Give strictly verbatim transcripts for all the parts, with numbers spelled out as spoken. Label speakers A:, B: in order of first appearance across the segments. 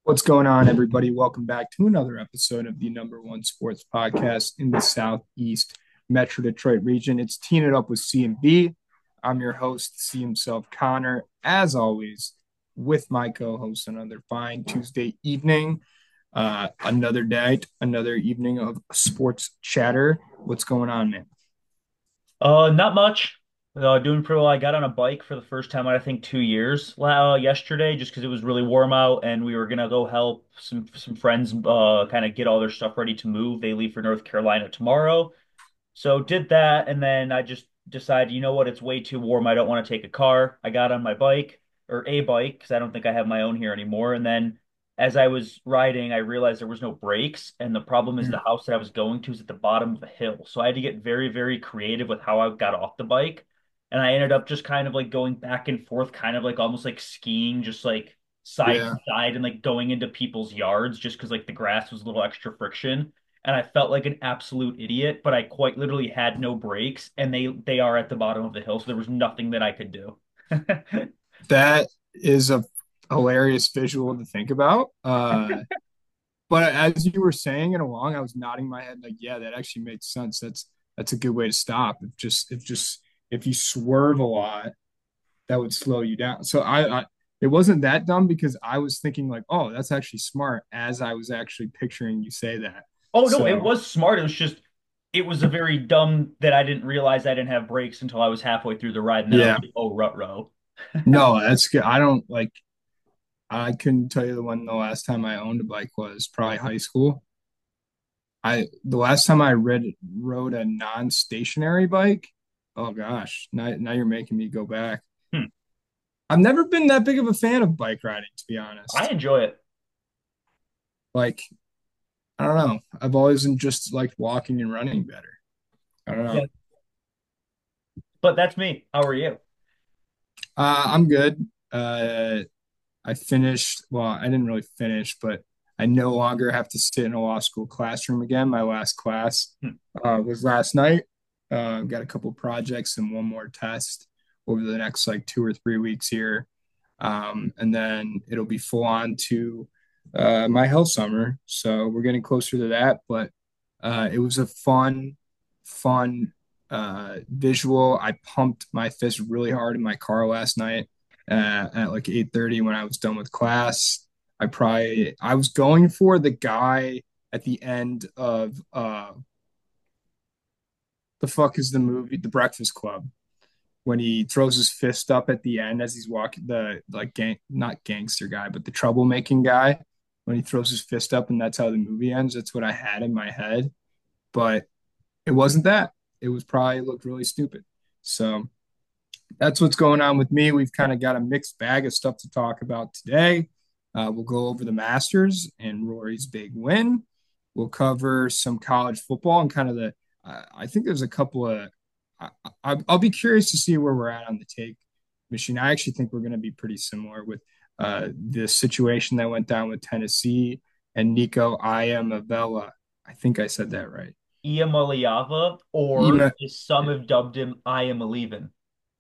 A: What's going on, everybody? Welcome back to another episode of the number one sports podcast in the Southeast Metro Detroit region. It's Teeing It Up with C and B. I'm your host, C himself, Connor, as always, with my co-host another fine Tuesday evening. Uh, another day, another evening of sports chatter. What's going on, man?
B: Uh, not much. Uh, doing pretty well. I got on a bike for the first time in I think two years uh, yesterday, just because it was really warm out, and we were gonna go help some some friends uh kind of get all their stuff ready to move. They leave for North Carolina tomorrow, so did that, and then I just decided, you know what, it's way too warm. I don't want to take a car. I got on my bike or a bike because I don't think I have my own here anymore. And then as I was riding, I realized there was no brakes, and the problem is the house that I was going to is at the bottom of a hill. So I had to get very, very creative with how I got off the bike. And I ended up just kind of like going back and forth, kind of like almost like skiing, just like side to
A: Yeah,
B: side and like going into people's yards just because like the grass was a little extra friction, and I felt like an absolute idiot, but I quite literally had no brakes, and they they are at the bottom of the hill, so there was nothing that I could do.
A: that is a hilarious visual to think about. Uh, But as you were saying it along, I was nodding my head like, yeah, that actually makes sense. That's that's a good way to stop. If just if just if you swerve a lot, that would slow you down. So I, I it wasn't that dumb because I was thinking like, oh, that's actually smart as I was actually picturing you say that.
B: Oh no, it
A: So
B: was smart. It was just it was a very dumb that I didn't realize I didn't have brakes until I was halfway through the ride, and then I was
A: yeah,
B: like, oh, rut row.
A: no, that's good. I don't like I couldn't tell you the when the last time I owned a bike was probably high school. I the last time I read rode a non-stationary bike, oh gosh, now now you're making me go back.
B: Hmm.
A: I've never been that big of a fan of bike riding, to be
B: I
A: honest.
B: enjoy it.
A: Like, I don't know. I've always just liked walking and running better. I don't know.
B: Yeah. But that's me. How are you?
A: Uh, I'm good. Uh, I finished, well, I didn't really finish, but I no longer have to sit in a law school classroom again. My last class
B: Hmm.
A: uh, was last night. Uh, got a couple projects and one more test over the next like two or three weeks here. Um, and then it'll be full on to uh, my health summer. So we're getting closer to that. But uh, it was a fun, fun uh, visual. I pumped my fist really hard in my car last night uh, at like eight thirty when I was done with class. I probably I was going for the guy at the end of uh the fuck is the movie The Breakfast Club when he throws his fist up at the end as he's walking the like gang not gangster guy but the troublemaking guy when he throws his fist up and that's how the movie ends. That's what I had in my head, but it wasn't that. It was probably looked really stupid. So that's what's going on with me. We've kind of got a mixed bag of stuff to talk about today. Uh, we'll go over the Masters and Rory's big win. We'll cover some college football and kind of the. Uh, I think there's a couple of. I, I, I'll be curious to see where we're at on the take machine. I actually think we're going to be pretty similar with uh, the situation that went down with Tennessee and Nico Iamavella. I think I said that right.
B: Iamaleava, or
A: Ema,
B: as some have dubbed him, I am a leaving.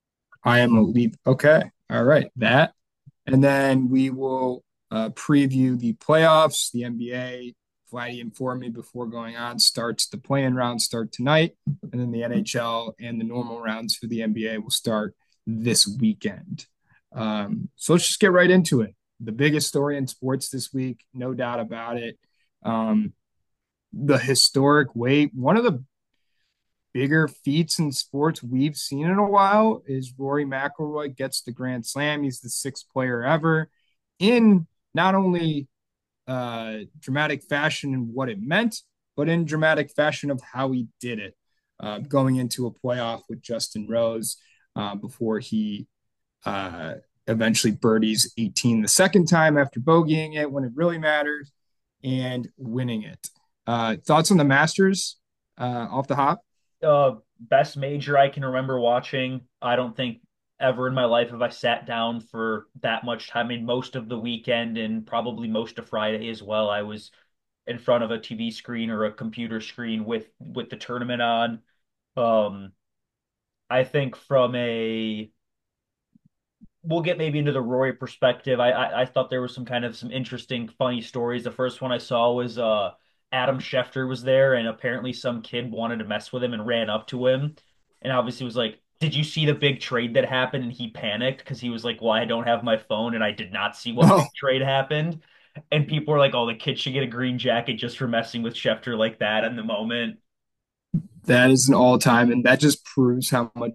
A: I am a leap. Okay. All right. That. And then we will uh, preview the playoffs, the N B A. Vladdy informed me before going on starts the play-in round start tonight, and then the N H L and the normal rounds for the N B A will start this weekend. Um, so let's just get right into it. The biggest story in sports this week, no doubt about it. Um, the historic wait, one of the bigger feats in sports we've seen in a while is Rory McIlroy gets the Grand Slam. He's the sixth player ever in not only uh, dramatic fashion and what it meant, but in dramatic fashion of how he did it. Uh, going into a playoff with Justin Rose uh, before he uh, eventually birdies eighteen the second time after bogeying it when it really matters and winning it. Uh, thoughts on the Masters uh, off the hop?
B: Uh, best major I can remember watching. I don't think ever in my life have I sat down for that much time. I mean, most of the weekend and probably most of Friday as well. I was in front of a T V screen or a computer screen with with the tournament on. Um, I think from a we'll get maybe into the Rory perspective. I, I I thought there was some kind of some interesting, funny stories. The first one I saw was uh Adam Schefter was there, and apparently some kid wanted to mess with him and ran up to him, and obviously was like, "Did you see the big trade that happened?" And he panicked because he was like, "Well, I don't have my phone, and I did not see what
A: Oh,
B: big trade happened." And people were like, "Oh, the kid should get a green jacket just for messing with Schefter like that in the moment."
A: that is an all time, and that just proves how much.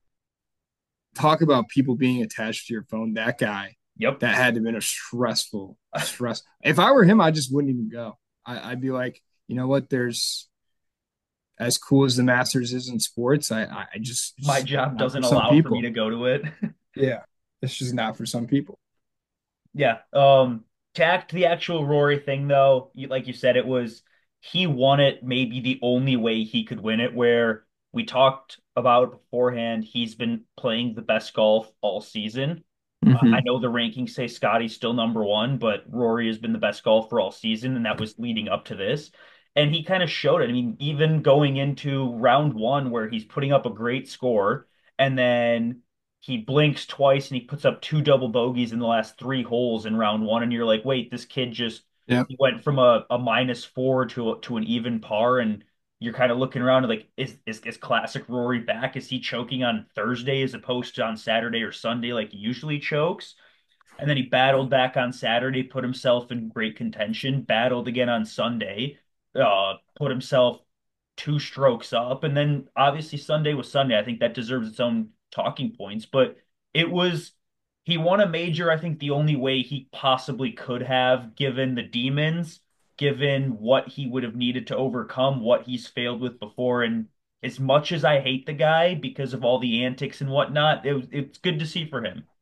A: Talk about people being attached to your phone. That guy,
B: Yep.
A: that had to have been a stressful stress. If I were him, I just wouldn't even go. I, I'd be like, you know what? There's as cool as the Masters is in sports. I, I just
B: My
A: it's
B: job
A: not for
B: doesn't
A: some
B: allow for me
A: people.
B: to go to it.
A: Yeah, it's just not for some people.
B: Yeah. Um, tack to the actual Rory thing, though, you, like you said, it was he won it maybe the only way he could win it, where we talked about beforehand, he's been playing the best golf all season. Uh, I
A: Mm-hmm.
B: know the rankings say Scotty's still number one, but Rory has been the best golfer all season, and that was leading up to this. And he kind of showed it. I mean, even going into round one, where he's putting up a great score, and then he blinks twice and he puts up two double bogeys in the last three holes in round one, and you're like, wait, this kid just
A: Yep.
B: he went from a, a minus four to a, to an even par, and you're kind of looking around and like, is, is is classic Rory back? Is he choking on Thursday as opposed to on Saturday or Sunday like he usually chokes? And then he battled back on Saturday, put himself in great contention, battled again on Sunday, uh, put himself two strokes up. And then obviously Sunday was Sunday. I think that deserves its own talking points, but it was, he won a major, I think the only way he possibly could have, given the demons, given what he would have needed to overcome what he's failed with before. And as much as I hate the guy because of all the antics and whatnot, it was, it's good to see for him.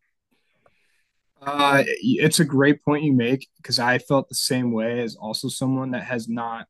A: Uh, it's a great point you make because I felt the same way as also someone that has not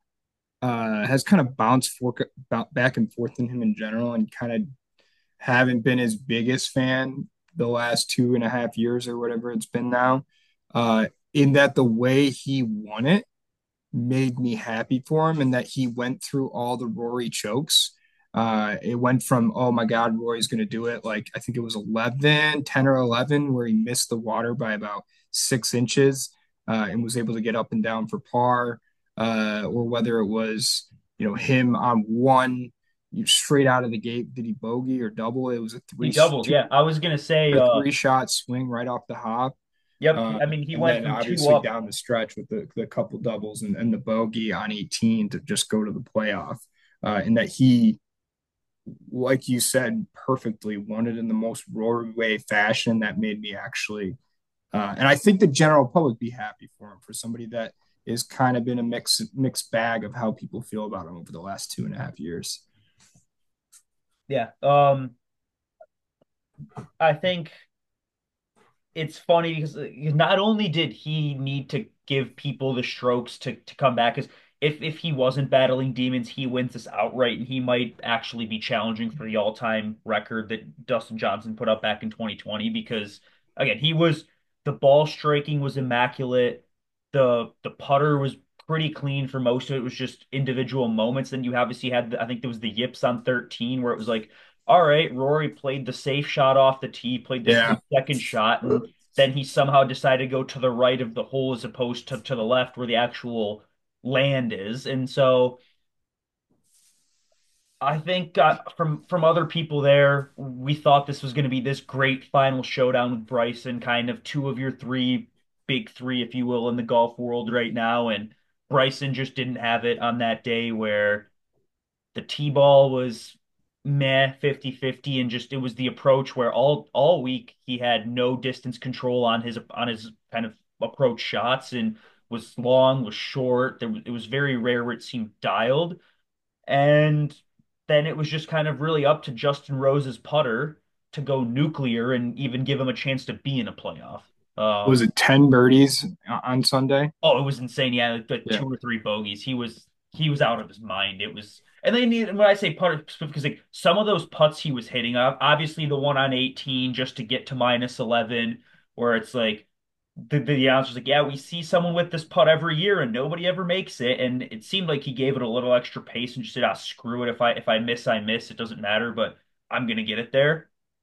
A: uh has kind of bounced for, back and forth in him in general and kind of haven't been his biggest fan the last two and a half years or whatever it's been now. Uh, in that the way he won it made me happy for him and that he went through all the Rory chokes. Uh, it went from, oh my God, Rory's going to do it. Like, I think it was eleven, ten or eleven, where he missed the water by about six inches uh, and was able to get up and down for par. Uh, or whether it was, you know, him on one you straight out of the gate. Did he bogey or double? It was a
B: He
A: three,
B: doubled.
A: two
B: Yeah, I was gonna say,
A: or
B: uh,
A: three shot swing right off the hop.
B: yep.
A: Uh,
B: I mean, he
A: and
B: went
A: then
B: from two
A: obviously
B: up.
A: down the stretch with the, the couple doubles and, and the bogey on eighteen to just go to the playoff. Uh, and that he, like you said, perfectly won it in the most Rory way fashion that made me actually, uh, and I think the general public be happy for him for somebody that is kind of been a mix mixed bag of how people feel about him over the last two and a half years.
B: Yeah. Um, I think it's funny because uh, not only did he need to give people the strokes to to come back, because if if he wasn't battling demons, he wins this outright, and he might actually be challenging for the all-time record that Dustin Johnson put up back in twenty twenty. Because again, he was the ball striking was immaculate, the the putter was pretty clean for most of it. It was just individual moments. Then you obviously had the, I think there was the yips on thirteen where it was like, all right, Rory played the safe shot off the tee, played the
A: Yeah,
B: safe second shot, and then he somehow decided to go to the right of the hole as opposed to to the left where the actual land is. And so I think uh, from from other people there, we thought this was going to be this great final showdown with Bryson, kind of two of your three big three, if you will, in the golf world right now. And Bryson just didn't have it on that day where the T-ball was meh, fifty fifty, and just it was the approach where all all week he had no distance control on his on his kind of approach shots, and was long, was short. There was, it was very rare where it seemed dialed. And then it was just kind of really up to Justin Rose's putter to go nuclear and even give him a chance to be in a playoff.
A: was
B: Um,
A: it ten birdies on Sunday?
B: Oh, it was insane. Yeah, like the
A: Yeah,
B: two or three bogeys. He was he was out of his mind. It was, and then he- when I say putter, because like some of those putts he was hitting, ob- obviously the one on eighteen just to get to minus eleven, where it's like the the announcer's like, yeah, we see someone with this putt every year and nobody ever makes it, and it seemed like he gave it a little extra pace and just said, ah, screw it. If I if I miss, I miss. It doesn't matter, but I'm gonna get it there.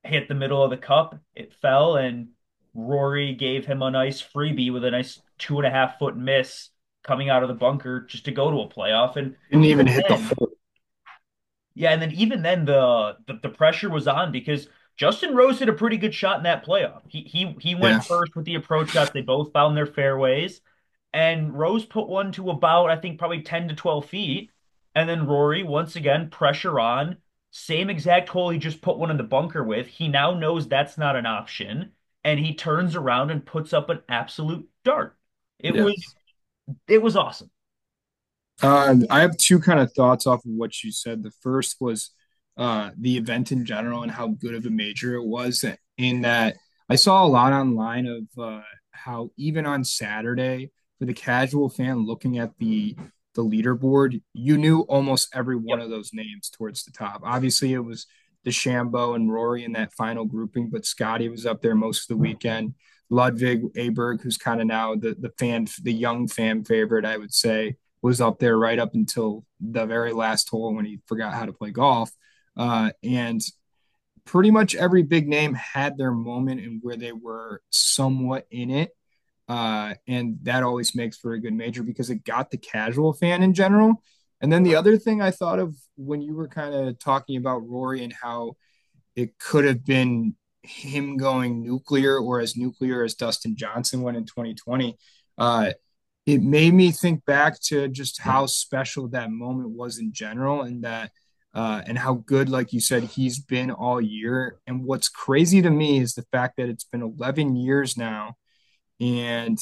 B: hit the middle of the cup, it fell, and Rory gave him a nice freebie with a nice two and a half foot miss coming out of the bunker just to go to a playoff. And
A: Didn't
B: even
A: even hit the
B: then,
A: hole.
B: yeah, and then even then the, the the pressure was on because Justin Rose hit a pretty good shot in that playoff. He he he
A: Yeah.
B: went first with the approach shots. They both found their fairways, and Rose put one to about I think probably ten to twelve feet, and then Rory once again pressure on. Same exact hole he just put one in the bunker with. He now knows that's not an option, and he turns around and puts up an absolute dart. It
A: Yeah.
B: was it was awesome.
A: Uh, I have two kind of thoughts off of what you said. The first was uh, the event in general and how good of a major it was. In that, I saw a lot online of uh, how even on Saturday, for the casual fan looking at the the leaderboard, you knew almost every one
B: Yep.
A: of those names towards the top. Obviously, it was DeChambeau and Rory in that final grouping, but Scotty was up there most of the weekend. Ludwig Aberg, who's kind of now the the fan, the young fan favorite, I would say was up there right up until the very last hole when he forgot how to play golf. Uh, and pretty much every big name had their moment and where they were somewhat in it. Uh, and that always makes for a good major because it got the casual fan in general. And then the other thing I thought of when you were kind of talking about Rory and how it could have been him going nuclear or as nuclear as Dustin Johnson went in twenty twenty. Uh, it made me think back to just how special that moment was in general and that uh, and how good, like you said, he's been all year. And what's crazy to me is the fact that it's been eleven years now. And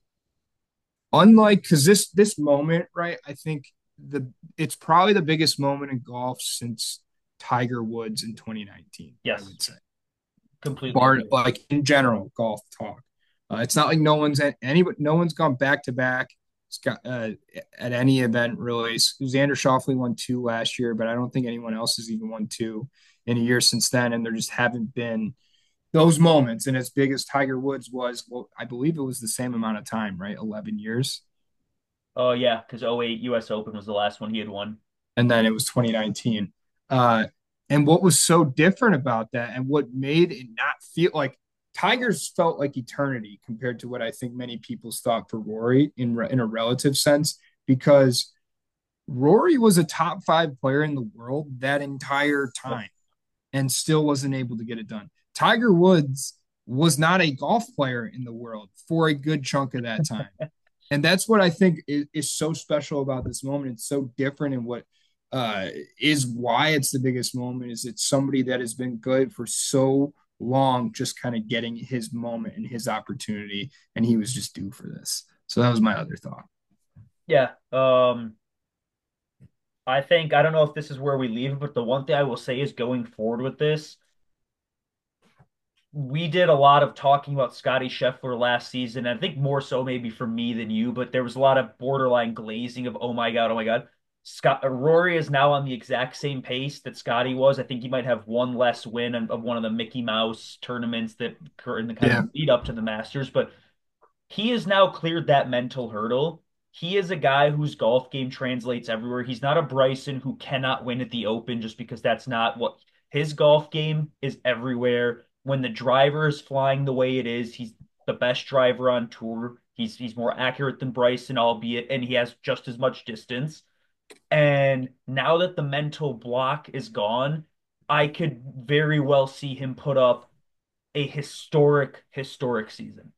A: unlike, because this this moment, right? I think the it's probably the biggest moment in golf since Tiger Woods in twenty nineteen. I
B: Yes,
A: would say,
B: completely
A: bar
B: agree.
A: like in general golf talk. Uh, it's not like no one's at any no one's gone back to back. It's got uh, at any event really. Xander Schauffele won two last year, but I don't think anyone else has even won two in a year since then. And there just haven't been those moments. And as big as Tiger Woods was, well, I believe it was the same amount of time, right? eleven years.
B: Oh yeah, because oh 08 U S Open was the last one he had won.
A: And then it was twenty nineteen. Uh, and what was so different about that, and what made it not feel like Tigers felt like eternity compared to what I think many people thought for Rory in in a relative sense, because Rory was a top five player in the world that entire
B: Yep.
A: time and still wasn't able to get it done. Tiger Woods was not a golf player in the world for a good chunk of that time. And that's what I think is, is so special about this moment. It's so different in what uh, is why it's the biggest moment is it's somebody that has been good for so long, just kind of getting his moment and his opportunity. And he was just due for this. So that was my other thought.
B: Yeah. Um, I think I don't know if this is where we leave it, but the one thing I will say is going forward with this, we did a lot of talking about Scotty Scheffler last season. I think more so maybe for me than you, but there was a lot of borderline glazing of oh my God, oh my God. Scott Rory is now on the exact same pace that Scotty was. I think he might have one less win of, of one of the Mickey Mouse tournaments that occur in the kind of
A: Yeah.
B: the lead up to the Masters, but he has now cleared that mental hurdle. He is a guy whose golf game translates everywhere. He's not a Bryson who cannot win at the Open just because that's not what his golf game is everywhere. When the driver is flying the way it is, he's the best driver on tour. He's he's more accurate than Bryson, albeit, and he has just as much distance. And now that the mental block is gone, I could very well see him put up a historic, historic season.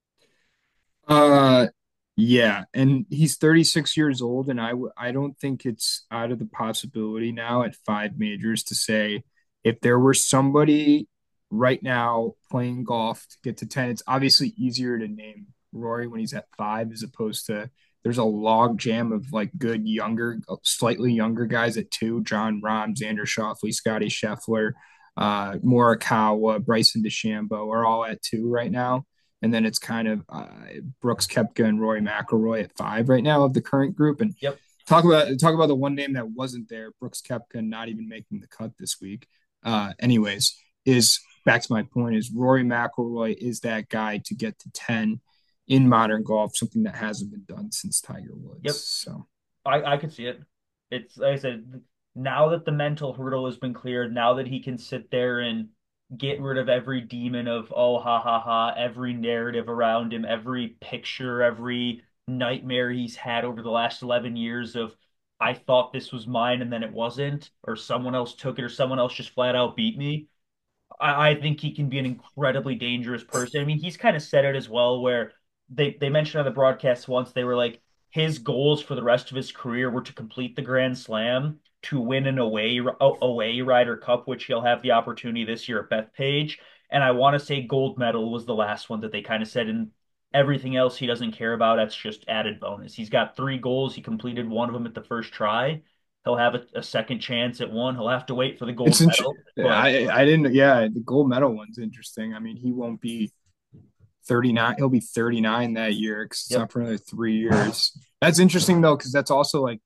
A: Uh, yeah, and he's thirty-six years old, and I w- I don't think it's out of the possibility now at five majors to say if there were somebody right now playing golf to get to ten, it's obviously easier to name Rory when he's at five as opposed to there's a log jam of like good younger, slightly younger guys at two, John Rahm, Xander Schauffele, Scotty Scheffler, uh, Morikawa, Bryson DeChambeau are all at two right now and then it's kind of uh, Brooks Koepka and Rory McIlroy at five right now of the current group. And
B: Yep.
A: talk about talk about the one name that wasn't there, Brooks Koepka, not even making the cut this week. Uh, anyways, is back to my point: is Rory McIlroy is that guy to get to ten in modern golf, something that hasn't been done since Tiger Woods.
B: Yep.
A: So
B: I I could see it. It's like I said, now that the mental hurdle has been cleared, now that he can sit there and get rid of every demon of oh ha ha ha, every narrative around him, every picture, every nightmare he's had over the last eleven years of I thought this was mine and then it wasn't, or someone else took it, or someone else just flat out beat me. I, I think he can be an incredibly dangerous person. I mean, he's kind of said it as well, where they they mentioned on the broadcast once they were like his goals for the rest of his career were to complete the Grand Slam, to win an away away Ryder Cup, which he'll have the opportunity this year at Bethpage, and I want to say gold medal was the last one that they kind of said, and everything else he doesn't care about. That's just added bonus. He's got three goals. He completed one of them at the first try. He'll have a, a second chance at one. He'll have to wait for the
A: It's
B: gold
A: interesting.
B: medal, but
A: I I didn't. Yeah, the gold medal one's interesting. I mean, he won't be thirty-nine. He'll be thirty-nine that year because it's
B: yep.
A: not for another three years. That's interesting though, because that's also like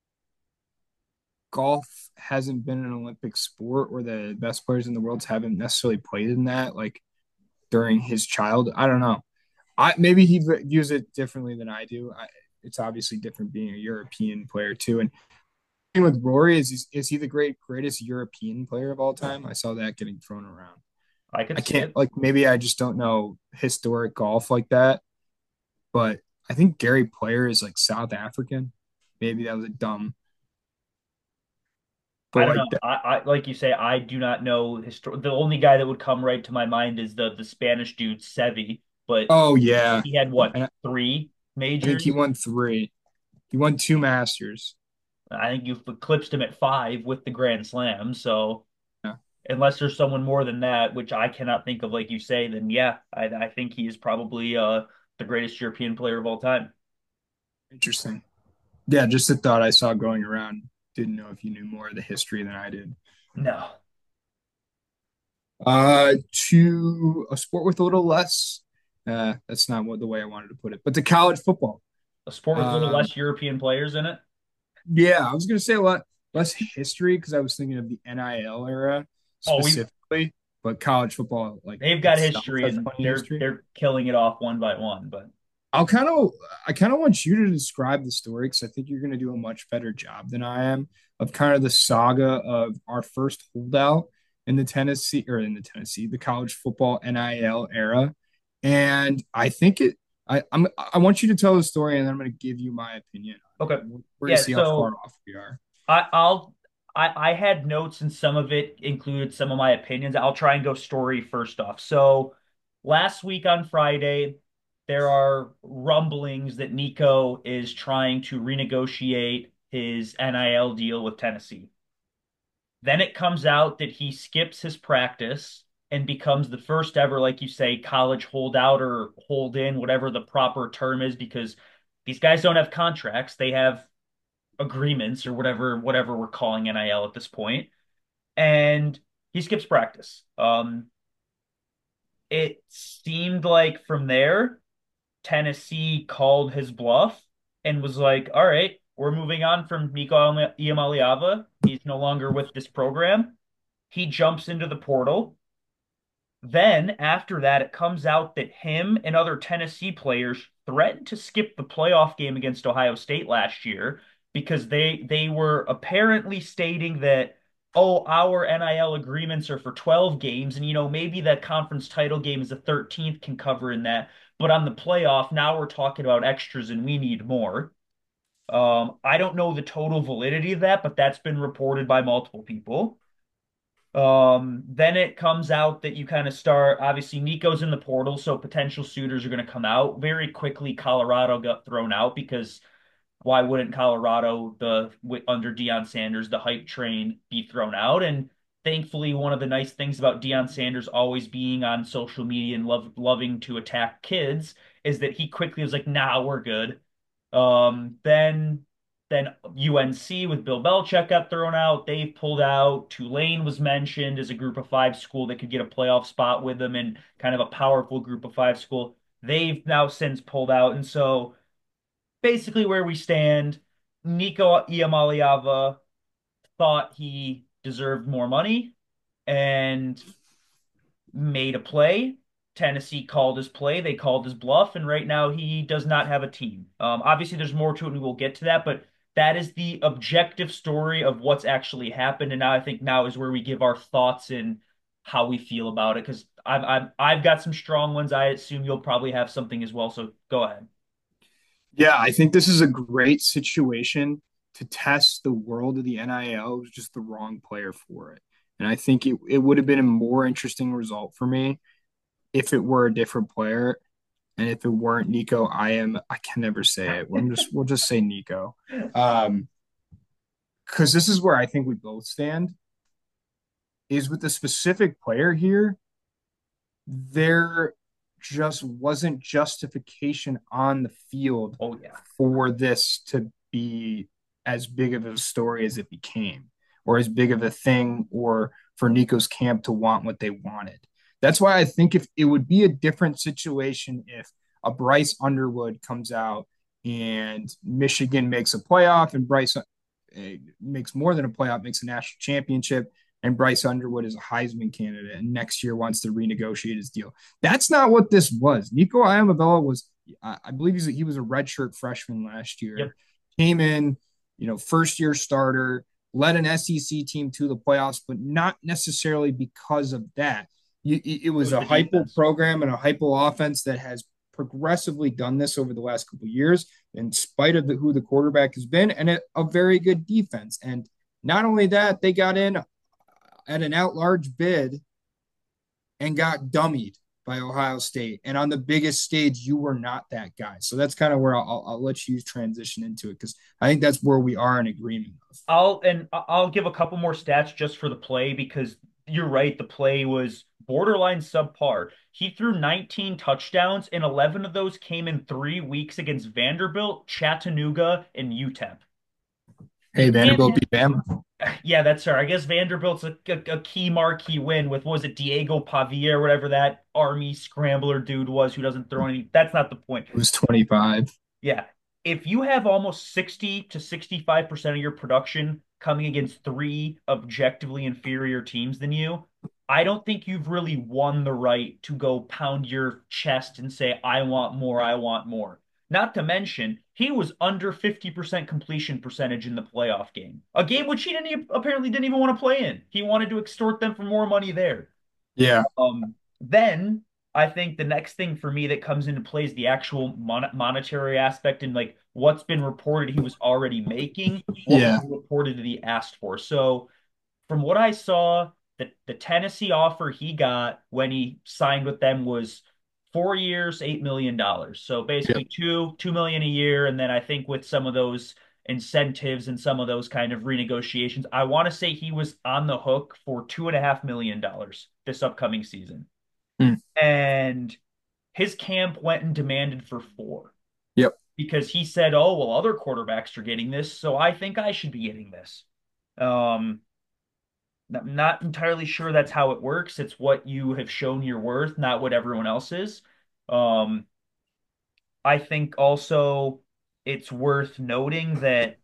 A: golf hasn't been an Olympic sport where the best players in the world haven't necessarily played in that like during his child. I don't know. I maybe he views it differently than I do. I, it's obviously different being a European player too. And with Rory, is is he the great greatest European player of all time? I saw that getting thrown around.
B: I could
A: I
B: see
A: can't
B: it.
A: like maybe I just don't know historic golf like that, but I think Gary Player is like South African. Maybe that was a dumb, but
B: I don't know.
A: like that.
B: I, I like you say, I do not know histor The only guy that would come right to my mind is the the Spanish dude, Sevi, but
A: Oh yeah,
B: he had what,
A: and I,
B: three
A: I think he
B: majors?
A: won three. He won two Masters.
B: I think you've eclipsed him at five with the Grand Slam. So
A: Yeah,
B: unless there's someone more than that, which I cannot think of, like you say, then yeah, I, I think he is probably uh the greatest European player of all time.
A: interesting. Yeah, just a thought I saw going around. Didn't know if you knew more of the history than I did.
B: No,
A: Uh, to a sport with a little less. Uh, that's not what the way I wanted to put it, but to college football.
B: a sport with a little
A: Um,
B: less European players in it.
A: yeah, I was gonna say a lot less history because I was thinking of the N I L era
B: Oh, we
A: specifically, but college football like
B: they've got
A: itself
B: history
A: has
B: and
A: plenty of
B: they're
A: history.
B: they're killing it off one by one, but.
A: I'll kind of I kind of want you to describe the story because I think you're going to do a much better job than I am of kind of the saga of our first holdout in the Tennessee or in the Tennessee the college football N I L era, and I think it. I I'm I want you to tell the story and then I'm going to give you my opinion on
B: Okay.
A: it. We're going to
B: Yeah,
A: see how far
B: so
A: off we are.
B: I, I'll I, I had notes and some of it included some of my opinions. I'll try and go story first off. So last week on Friday, there are rumblings that Nico is trying to renegotiate his N I L deal with Tennessee. Then it comes out that he skips his practice and becomes the first ever, like you say, college holdout or hold in, whatever the proper term is, because these guys don't have contracts. They have agreements or whatever whatever we're calling N I L at this point, and he skips practice. Um, it seemed like from there, Tennessee called his bluff and was like, "All right, we're moving on from Nico Iamaleava. He's no longer with this program." He jumps into the portal. Then after that, it comes out that him and other Tennessee players threatened to skip the playoff game against Ohio State last year because they they were apparently stating that, oh, our N I L agreements are for twelve games, and you know maybe that conference title game is the thirteenth can cover in that, but on the playoff now we're talking about extras and we need more. Um, I don't know the total validity of that, but that's been reported by multiple people. Um, then it comes out that you kind of start, obviously Nico's in the portal, so potential suitors are going to come out. Very quickly, Colorado got thrown out because why wouldn't Colorado, the wi- under Deion Sanders, the hype train, be thrown out? And thankfully, one of the nice things about Deion Sanders always being on social media and love loving to attack kids is that he quickly was like, "Nah, we're good." Um, then then U N C with Bill Belichick got thrown out. They've pulled out. Tulane was mentioned as a group of five school that could get a playoff spot with them and kind of a powerful group of five school. They've now since pulled out. And so basically where we stand, Nico Iamaleava thought he deserved more money and made a play. Tennessee called his play. They called his bluff, and right now he does not have a team. Um, obviously, there's more to it, and we will get to that. But that is the objective story of what's actually happened. And now I think now is where we give our thoughts and how we feel about it because I've, I've I've got some strong ones. I assume you'll probably have something as well. So go ahead.
A: Yeah, I think this is a great situation to test the world of the N I L. It was just the wrong player for it. And I think it, it would have been a more interesting result for me if it were a different player and if it weren't Nico. I am I can never say it. I'm just we'll just say Nico. Um, because this is where I think we both stand is with the specific player here, there just wasn't justification on the field
B: Oh yeah.
A: for this to be as big of a story as it became, or as big of a thing, or for Nico's camp to want what they wanted. That's why I think if it would be a different situation if a Bryce Underwood comes out and Michigan makes a playoff and Bryce uh, makes more than a playoff, makes a national championship, and Bryce Underwood is a Heisman candidate and next year wants to renegotiate his deal. That's not what this was. Nico Iamaleava was, I believe he's a, he was a redshirt freshman last year,
B: Yep.
A: came in, you know, first year starter, led an S E C team to the playoffs, but not necessarily because of that. It
B: It
A: was
B: was
A: a
B: the
A: hypo
B: defense.
A: program and a hypo offense that has progressively done this over the last couple of years, in spite of the, who the quarterback has been, and a, a very good defense. And not only that, they got in at an out large bid and got dummied by Ohio State. And on the biggest stage, you were not that guy. So that's kind of where I'll, I'll let you transition into it because I think that's where we are in agreement of.
B: I'll and I'll give a couple more stats just for the play because you're right, the play was borderline subpar. He threw nineteen touchdowns and eleven of those came in three weeks against Vanderbilt, Chattanooga, and U T E P.
A: Hey,
B: You can't
A: Vanderbilt
B: have,
A: beat Bama.
B: yeah, that's fair. I guess Vanderbilt's a, a, a key marquee win with, what was it, Diego Pavia or whatever that Army scrambler dude was who doesn't throw any. That's not the point.
A: It was twenty-five.
B: Yeah. If you have almost sixty to sixty-five percent of your production coming against three objectively inferior teams than you, I don't think you've really won the right to go pound your chest and say, I want more, I want more. Not to mention, he was under fifty percent completion percentage in the playoff game, a game which he didn't even, apparently didn't even want to play in. He wanted to extort them for more money there.
A: Yeah.
B: Um, then I think the next thing for me that comes into play is the actual mon monetary aspect and like what's been reported he was already making, what was
A: Yeah.
B: reported that he asked for. So from what I saw, the the Tennessee offer he got when he signed with them was four years, eight million dollars. So
A: Yep.
B: basically two two million a year, and then I think with some of those incentives and some of those kind of renegotiations, I want to say he was on the hook for two and a half million dollars this upcoming season.
A: Mm.
B: And his camp went and demanded for four
A: Yep.
B: because he said, "Oh, well, other quarterbacks are getting this, so I think I should be getting this." Um, I'm not entirely sure that's how it works. It's what you have shown your worth, not what everyone else is. Um, I think also it's worth noting that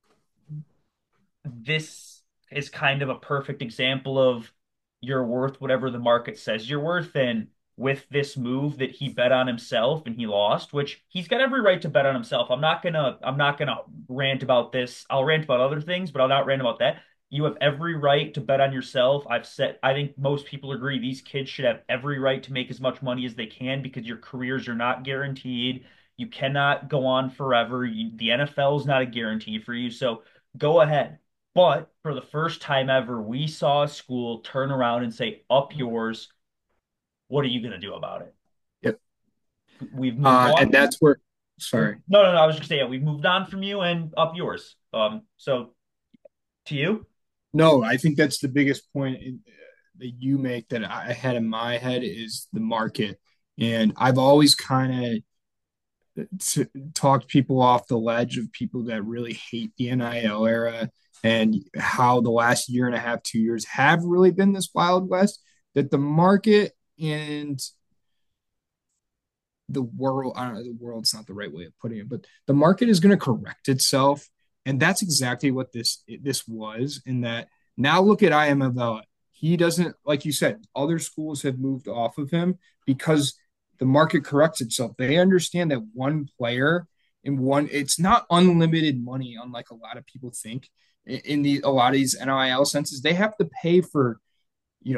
B: this is kind of a perfect example of you're worth whatever the market says you're worth. And with this move that he bet on himself and he lost, which he's got every right to bet on himself. I'm not gonna I'm not gonna rant about this. I'll rant about other things, but I'll not rant about that. You have every right to bet on yourself. I've said I think most people agree these kids should have every right to make as much money as they can because your careers are not guaranteed. You cannot go on forever. You, the N F L is not a guarantee for you. So go ahead. But for the first time ever, we saw a school turn around and say, up yours. What are you going to do about it?
A: Yep.
B: We've moved
A: Uh, and
B: on from,
A: that's where,
B: or
A: sorry.
B: no, no, no, I was just saying, yeah, we've moved on from you and up yours. Um, so to you,
A: No, I think that's the biggest point in, uh, that you make that I had in my head is the market. And I've always kind of t- talked people off the ledge of people that really hate the N I L era and how the last year and a half, two years have really been this Wild West, that the market and the world, I don't know, the world's not the right way of putting it, but the market is going to correct itself. And that's exactly what this this was. In that now look at Iamaleava. He doesn't, like you said, other schools have moved off of him because the market corrects itself. They understand that one player in one, it's not unlimited money, unlike a lot of people think in the a lot of these N I L senses. They have to pay for, you know,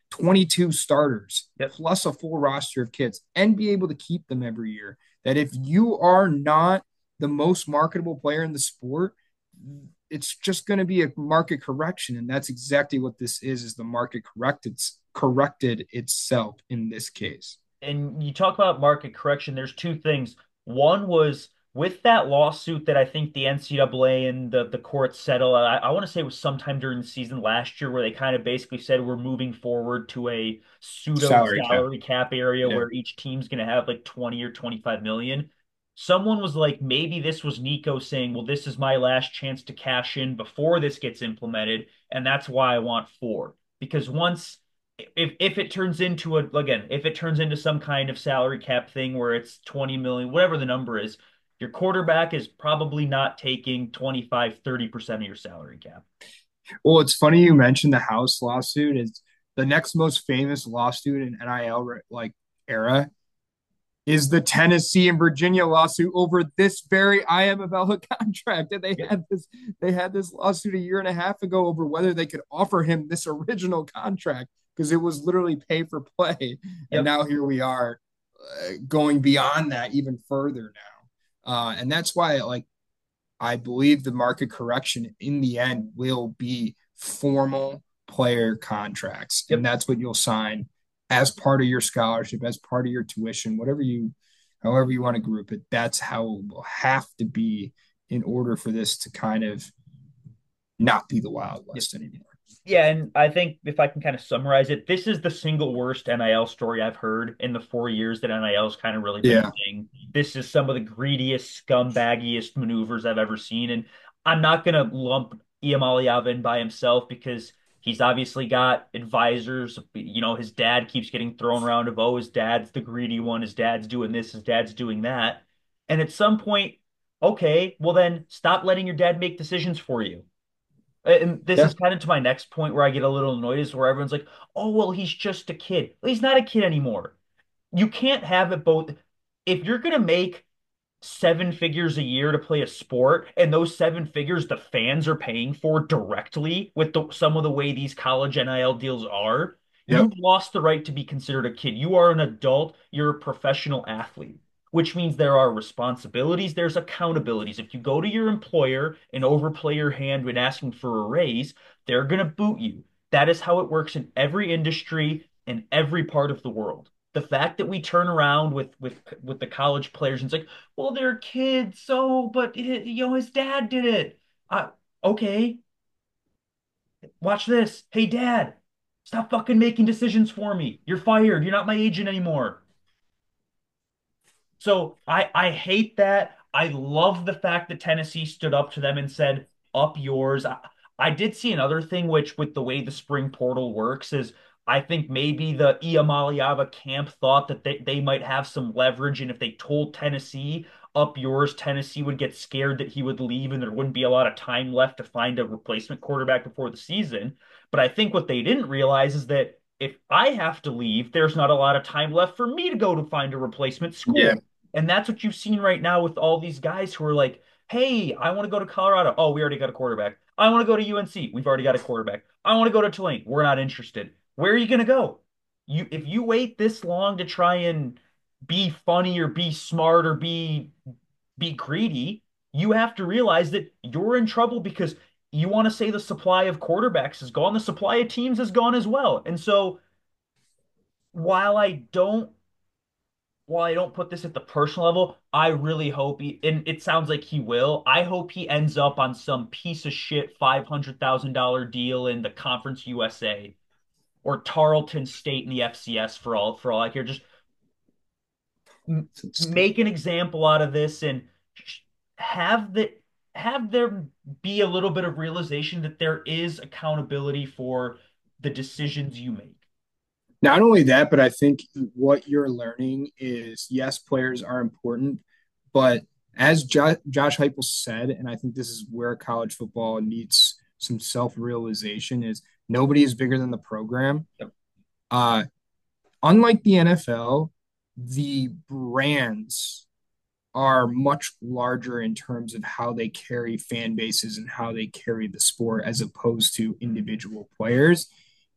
A: twenty-two starters
B: Yep.
A: plus a full roster of kids and be able to keep them every year. That if you are not the most marketable player in the sport, it's just going to be a market correction. And that's exactly what this is, is the market corrected corrected itself in this case.
B: And you talk about market correction, there's two things. One was with that lawsuit that I think the N C double A and the, the courts settled. I, I want to say it was sometime during the season last year where they kind of basically said we're moving forward to a pseudo
A: Salary cap.
B: salary cap area
A: Yeah.
B: where each team's going to have like twenty or twenty-five million. Someone was like, maybe this was Nico saying, well, this is my last chance to cash in before this gets implemented. And that's why I want four. Because once if if it turns into a again, if it turns into some kind of salary cap thing where it's twenty million, whatever the number is, your quarterback is probably not taking twenty-five, thirty percent of your salary cap.
A: Well, it's funny you mentioned the House lawsuit. Is the next most famous lawsuit in N I L like era is the Tennessee and Virginia lawsuit over this very Iamaleava contract. And they
B: Yep.
A: had this they had this lawsuit a year and a half ago over whether they could offer him this original contract because it was literally pay for play. And
B: Yep.
A: now here we are uh, going beyond that even further now. Uh, and that's why like I believe the market correction in the end will be formal player contracts. And
B: Yep.
A: that's what you'll sign as part of your scholarship, as part of your tuition, whatever you, however you want to group it. That's how it will have to be in order for this to kind of not be the Wild
B: Yep.
A: West anymore.
B: Yeah, and I think if I can kind of summarize it, this is the single worst N I L story I've heard in the four years that N I L's kind of really been a
A: Yeah.
B: thing. This is some of the greediest, scumbaggiest maneuvers I've ever seen. And I'm not going to lump Iamaleava in by himself because he's obviously got advisors. You know, his dad keeps getting thrown around of, oh, his dad's the greedy one, his dad's doing this, his dad's doing that. And at some point, okay, well then stop letting your dad make decisions for you. And this
A: Yeah.
B: is kind of to my next point where I get a little annoyed is where everyone's like, oh, well, he's just a kid. Well, he's not a kid anymore. You can't have it both. If you're going to make seven figures a year to play a sport, and those seven figures the fans are paying for directly with the, some of the way these college N I L deals are,
A: Yep.
B: you've lost the right to be considered a kid. You are an adult, you're a professional athlete, which means there are responsibilities, there's accountabilities. If you go to your employer and overplay your hand when asking for a raise, they're going to boot you. That is how it works in every industry in every part of the world. The fact that we turn around with with with the college players and it's like, well, they're kids, so, but you know, his dad did it. I, okay, watch this. Hey, dad, stop fucking making decisions for me. You're fired. You're not my agent anymore. So I I hate that. I love the fact that Tennessee stood up to them and said, "Up yours." I, I did see another thing, which with the way the spring portal works, is I think maybe the Iamaleava camp thought that they, they might have some leverage, and if they told Tennessee, "Up yours," Tennessee would get scared that he would leave, and there wouldn't be a lot of time left to find a replacement quarterback before the season. But I think what they didn't realize is that if I have to leave, there's not a lot of time left for me to go to find a replacement
A: Yeah.
B: school. And that's what you've seen right now with all these guys who are like, hey, I want to go to Colorado. Oh, we already got a quarterback. I want to go to U N C. We've already got a quarterback. I want to go to Tulane. We're not interested. Where are you going to go? You, if you wait this long to try and be funny or be smart or be be greedy, you have to realize that you're in trouble because you want to say the supply of quarterbacks is gone, the supply of teams is gone as well. And so while I don't while I don't put this at the personal level, I really hope he, and it sounds like he will. I hope he ends up on some piece of shit five hundred thousand dollars deal in the Conference U S A or Tarleton State in the F C S for all for all I care. Just m make an example out of this and have the have there be a little bit of realization that there is accountability for the decisions you make.
A: Not only that, but I think what you're learning is yes, players are important, but as jo- Josh Heupel said, and I think this is where college football needs some self realization: is nobody is bigger than the program.
B: Yep.
A: Uh, Unlike the N F L, the brands are much larger in terms of how they carry fan bases and how they carry the sport as opposed to individual players.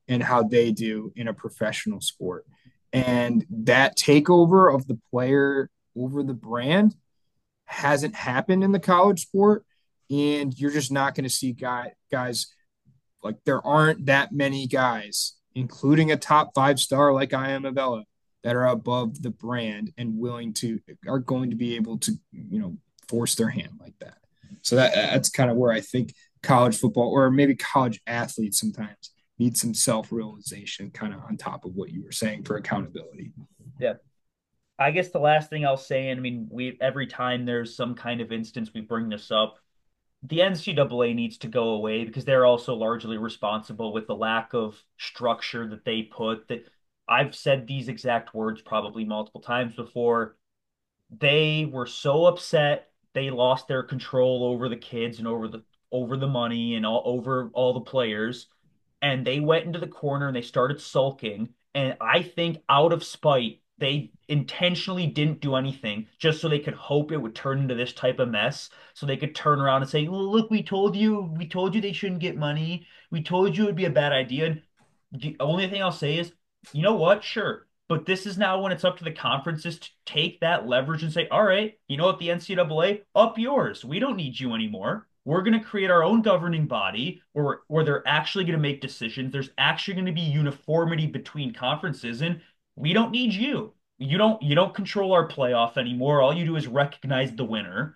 A: and how they do in a professional sport. And that takeover of the player over the brand hasn't happened in the college sport. And you're just not going to see guy, guys like there aren't that many guys, including a top five star like Ian Avella, that are above the brand and willing to are going to be able to, you know, force their hand like that. So that that's kind of where I think college football or maybe college athletes sometimes need some self realization, kind of on top of what you were saying for accountability.
B: Yeah. I guess the last thing I'll say, and I mean, we every time there's some kind of instance we bring this up, the N C double A needs to go away because they're also largely responsible with the lack of structure that they put. That I've said these exact words probably multiple times before. They were so upset they lost their control over the kids and over the over the money and all over all the players, and they went into the corner and they started sulking. And I think out of spite, they intentionally didn't do anything just so they could hope it would turn into this type of mess. So they could turn around and say, well, look, we told you, we told you they shouldn't get money. We told you it would be a bad idea. And the only thing I'll say is, you know what? Sure. But this is now when it's up to the conferences to take that leverage and say, all right, you know what, the N C double A, up yours. We don't need you anymore. We're going to create our own governing body where, where they're actually going to make decisions. There's actually going to be uniformity between conferences, and we don't need you. You don't you don't control our playoff anymore. All you do is recognize the winner.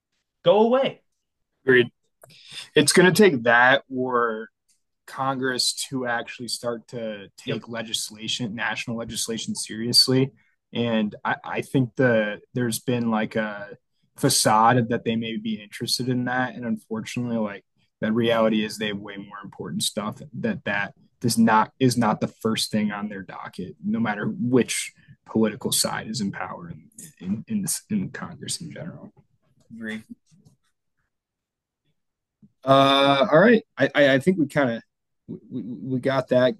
B: Go away.
A: Agreed. It's going to take that or Congress to actually start to
B: Yep.
A: take legislation, national legislation seriously. And I, I think the there's been like a facade that they may be interested in that. And unfortunately, like the reality is they have way more important stuff that that does not is not the first thing on their docket, no matter which political side is in power in in, in, this, in Congress in general.
B: Agree.
A: Uh, all right, I I, I think we kind of we, we got that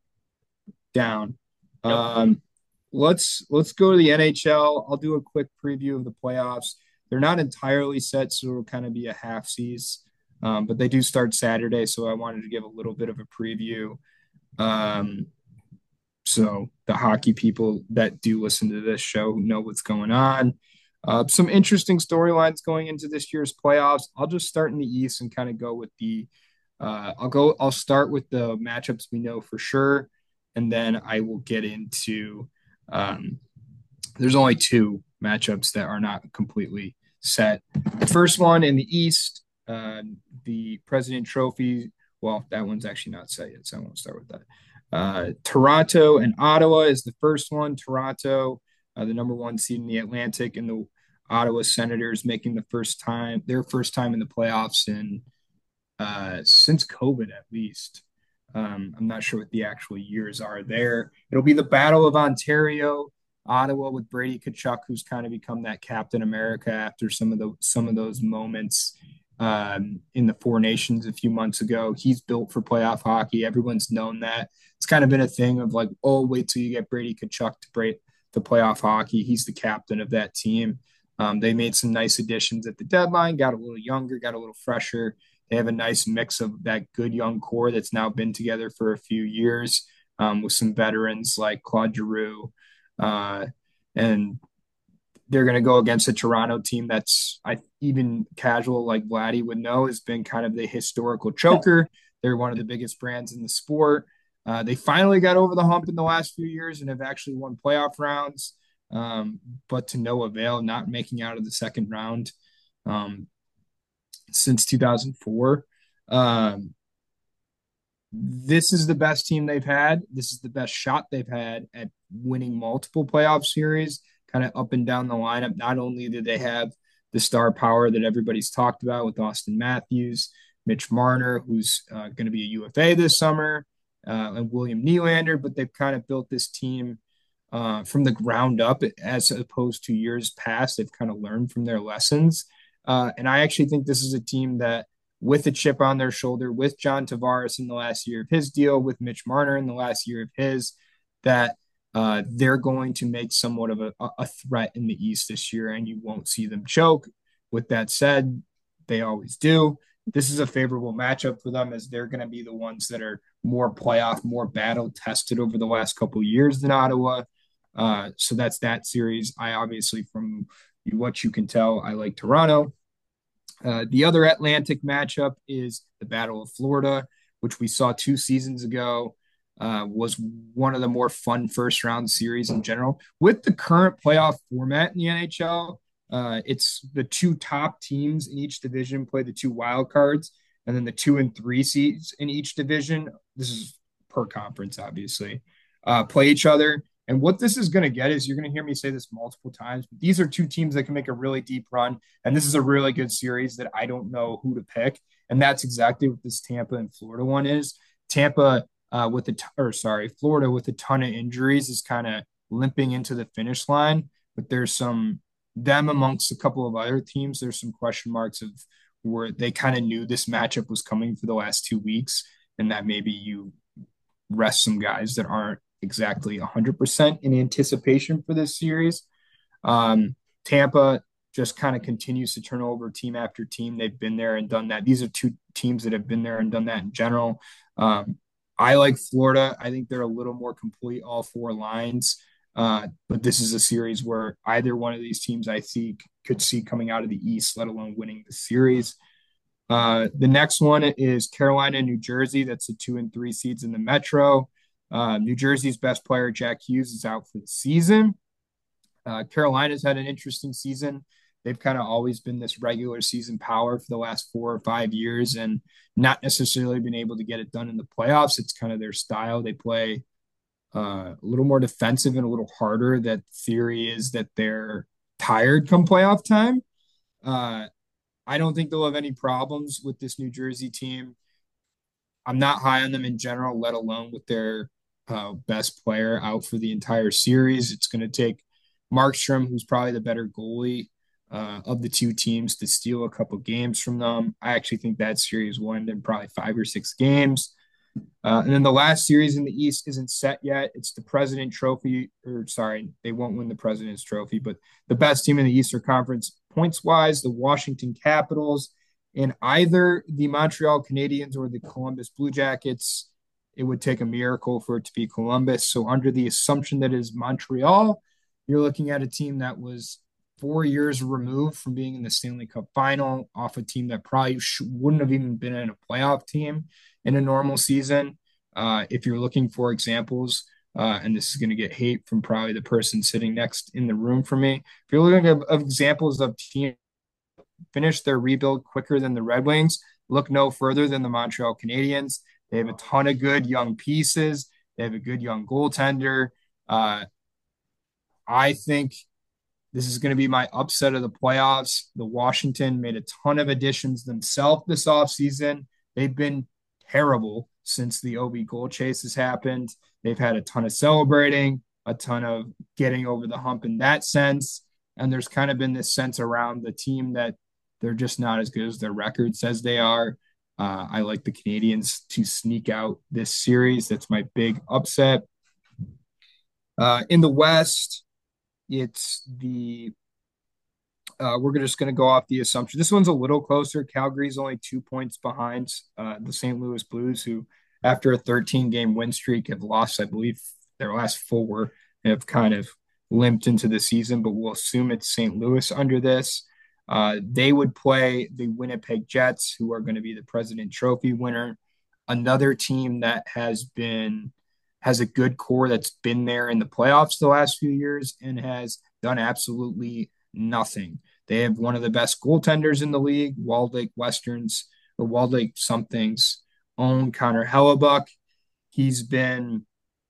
A: down.
B: Yep.
A: Um, let's let's go to the N H L. I'll do a quick preview of the playoffs. They're not entirely set, so it'll kind of be a half season, um, but they do start Saturday. So I wanted to give a little bit of a preview. Um, so the hockey people that do listen to this show know what's going on. Uh, some interesting storylines going into this year's playoffs. I'll just start in the East and kind of go with the. Uh, I'll go. I'll start with the matchups we know for sure, and then I will get into. Um, there's only two matchups that are not completely set. The first one in the East, uh, the President Trophy. Well, that one's actually not set yet, so I won't start with that. Uh, Toronto and Ottawa is the first one. Toronto, uh, the number one seed in the Atlantic, and the Ottawa Senators making the first time their first time in the playoffs in uh, since COVID at least. Um, I'm not sure what the actual years are there. It'll be the Battle of Ontario, Ottawa with Brady Tkachuk, who's kind of become that Captain America after some of the some of those moments um, in the Four Nations a few months ago. He's built for playoff hockey. Everyone's known that. It's kind of been a thing of like, oh, wait till you get Brady Tkachuk to break the playoff hockey. He's the captain of that team. Um, they made some nice additions at the deadline, got a little younger, got a little fresher. They have a nice mix of that good young core that's now been together for a few years um, with some veterans like Claude Giroux. Uh, and they're going to go against a Toronto team that's I even casual like Vladdy would know has been kind of the historical choker. They're one of the biggest brands in the sport. Uh, they finally got over the hump in the last few years and have actually won playoff rounds, um, but to no avail, not making out of the second round um, since two thousand four. Um, this is the best team they've had. This is the best shot they've had at winning multiple playoff series, kind of up and down the lineup. Not only did they have the star power that everybody's talked about with Austin Matthews, Mitch Marner, who's uh, going to be a U F A this summer, uh, and William Nylander, but they've kind of built this team uh, from the ground up as opposed to years past. They've kind of learned from their lessons. Uh, and I actually think this is a team that with a chip on their shoulder, with John Tavares in the last year of his deal, with Mitch Marner in the last year of his, that uh, they're going to make somewhat of a, a threat in the East this year, and you won't see them choke. With that said, they always do. this is a favorable matchup for them as they're going to be the ones that are more playoff, more battle tested over the last couple of years than Ottawa. Uh, so that's that series. I obviously, from what you can tell, I like Toronto. Uh, the other Atlantic matchup is the Battle of Florida, which we saw two seasons ago. Uh, was one of the more fun first round series in general. With the current playoff format in the N H L, uh, it's the two top teams in each division play the two wild cards, and then the two and three seeds in each division. This is per conference, obviously, uh, play each other. And what this is going to get is you're going to hear me say this multiple times, but these are two teams that can make a really deep run. And this is a really good series that I don't know who to pick. And that's exactly what this Tampa and Florida one is. Tampa uh, with the, t- or sorry, Florida with a ton of injuries is kind of limping into the finish line. But there's some, them amongst a couple of other teams, there's some question marks of where they kind of knew this matchup was coming for the last two weeks and that maybe you rest some guys that aren't exactly one hundred percent in anticipation for this series. Um, Tampa just kind of continues to turn over team after team. They've been there and done that. These are two teams that have been there and done that in general. Um, I like Florida. I think they're a little more complete, all four lines. Uh, but this is a series where either one of these teams I see could see coming out of the East, let alone winning the series. Uh, the next one is Carolina, New Jersey. That's the two and three seeds in the Metro. Uh, New Jersey's best player, Jack Hughes, is out for the season. Uh, Carolina's had an interesting season. They've kind of always been this regular season power for the last four or five years and not necessarily been able to get it done in the playoffs. It's kind of their style. They play uh, a little more defensive and a little harder. That theory is that they're tired come playoff time. Uh, I don't think they'll have any problems with this New Jersey team. I'm not high on them in general, let alone with their uh, best player out for the entire series. It's going to take Markstrom, who's probably the better goalie uh, of the two teams, to steal a couple games from them. I actually think that series won in probably five or six games. Uh, and then the last series in the East isn't set yet. It's the President Trophy, or sorry, they won't win the President's Trophy, but the best team in the Eastern Conference points wise, the Washington Capitals, and either the Montreal Canadiens or the Columbus Blue Jackets. It would take a miracle for it to be Columbus. So, under the assumption that is Montreal, you're looking at a team that was four years removed from being in the Stanley Cup final, off a team that probably sh- wouldn't have even been in a playoff team in a normal season. Uh, if you're looking for examples, uh, and this is going to get hate from probably the person sitting next in the room for me. If you're looking at, of examples of teams finish their rebuild quicker than the Red Wings, look no further than the Montreal Canadiens. They have a ton of good young pieces. They have a good young goaltender. Uh, I think this is going to be my upset of the playoffs. The Washington made a ton of additions themselves this offseason. They've been terrible since the Obi goal chase has happened. They've had a ton of celebrating, a ton of getting over the hump in that sense. And there's kind of been this sense around the team that they're just not as good as their record says they are. Uh, I like the Canadiens to sneak out this series. That's my big upset. Uh, in the West, it's the uh, we're just going to go off the assumption. This one's a little closer. Calgary's only two points behind uh, the Saint Louis Blues, who, after a thirteen game win streak, have lost, I believe, their last four and have kind of limped into the season, but we'll assume it's Saint Louis under this. Uh, they would play the Winnipeg Jets, who are going to be the President Trophy winner. Another team that has been has a good core that's been there in the playoffs the last few years and has done absolutely nothing. They have one of the best goaltenders in the league, Walled Lake Westerns or Walled Lake something's own Connor Hellebuck. He's been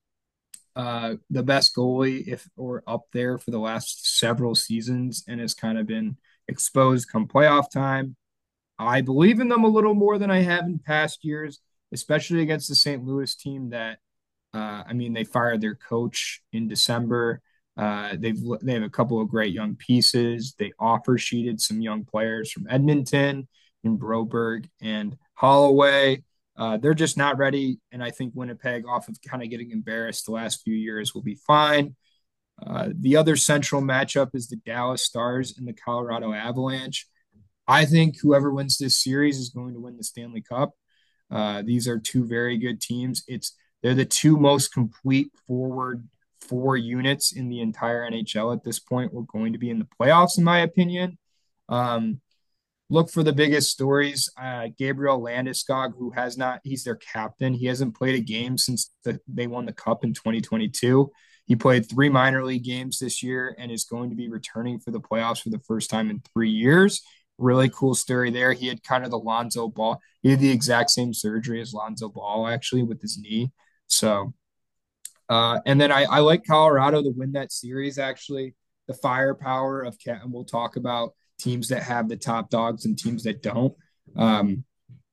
A: uh, the best goalie, if or up there for the last several seasons, and has kind of been exposed come playoff time. I believe in them a little more than I have in past years, especially against the Saint Louis team that uh, I mean, they fired their coach in December. Uh, they've they have a couple of great young pieces. They offer sheeted some young players from Edmonton and Broberg and Holloway. Uh, they're just not ready, and I think Winnipeg, off of kind of getting embarrassed the last few years, will be fine. Uh, the other central matchup is the Dallas Stars and the Colorado Avalanche. I think whoever wins this series is going to win the Stanley Cup. Uh, these are two very good teams. It's they're the two most complete forward four units in the entire N H L at this point. We're going to be in the playoffs, in my opinion. Um, look for the biggest stories. Uh, Gabriel Landeskog, who has not, he's their captain. He hasn't played a game since the, they won the cup in twenty twenty-two. He played three minor league games this year and is going to be returning for the playoffs for the first time in three years. Really cool story there. He had kind of the Lonzo Ball. He had the exact same surgery as Lonzo Ball, actually, with his knee. So, uh, and then I, I like Colorado to win that series, actually. The firepower of Cat, and we'll talk about teams that have the top dogs and teams that don't. Um,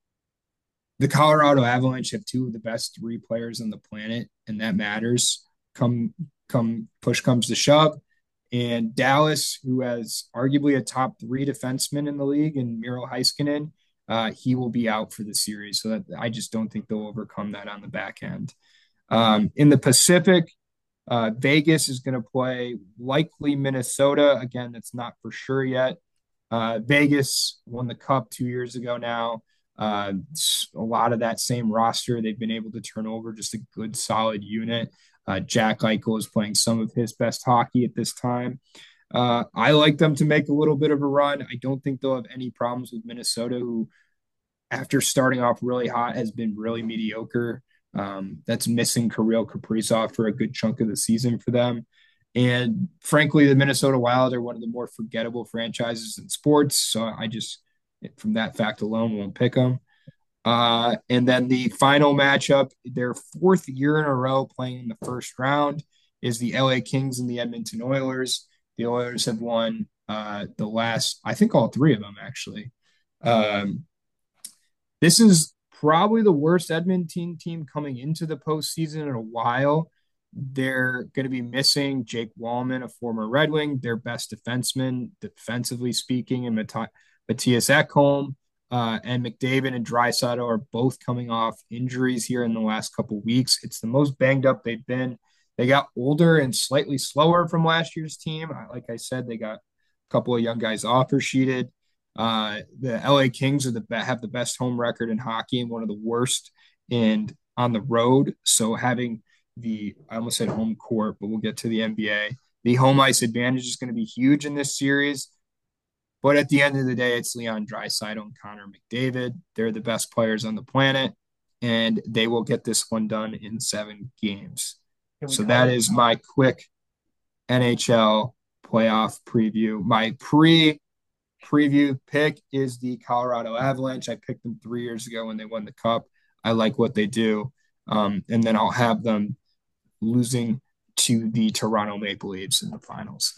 A: the Colorado Avalanche have two of the best three players on the planet, and that matters. Come, come, push comes to shove. And Dallas, who has arguably a top three defenseman in the league, and Miro Heiskanen, uh, he will be out for the series. So that I just don't think they'll overcome that on the back end. Um, in the Pacific, uh, Vegas is going to play likely Minnesota. Again, that's not for sure yet. Uh, Vegas won the cup two years ago now. Uh, a lot of that same roster they've been able to turn over, just a good, solid unit. Uh, Jack Eichel is playing some of his best hockey at this time. Uh, I like them to make a little bit of a run. I don't think they'll have any problems with Minnesota, who, after starting off really hot, has been really mediocre. Um, that's missing Kirill Kaprizov for a good chunk of the season for them. And frankly, the Minnesota Wild are one of the more forgettable franchises in sports. So I just, from that fact alone, won't pick them. Uh, and then the final matchup, their fourth year in a row playing in the first round, is the L A Kings and the Edmonton Oilers. The Oilers have won uh, the last, I think, all three of them actually. Um, this is probably the worst Edmonton team coming into the postseason in a while. They're going to be missing Jake Wallman, a former Red Wing, their best defenseman, defensively speaking, and Matt- Matthias Ekholm. Uh, and McDavid and Draisaitl are both coming off injuries here in the last couple of weeks. It's the most banged up they've been. They got older and slightly slower from last year's team. Like I said, they got a couple of young guys offer sheeted. Uh, the L A Kings are the have the best home record in hockey and one of the worst in on the road. So having the I almost said home court, but we'll get to the N B A. The home ice advantage is going to be huge in this series. But at the end of the day, it's Leon Draisaitl and Connor McDavid. They're the best players on the planet, and they will get this one done in seven games.
B: Can we
A: So
B: call
A: that
B: it?
A: is my quick N H L playoff preview. My pre preview pick is the Colorado Avalanche. I picked them three years ago when they won the cup. I like what they do. Um, and then I'll have them losing to the Toronto Maple Leafs in the finals.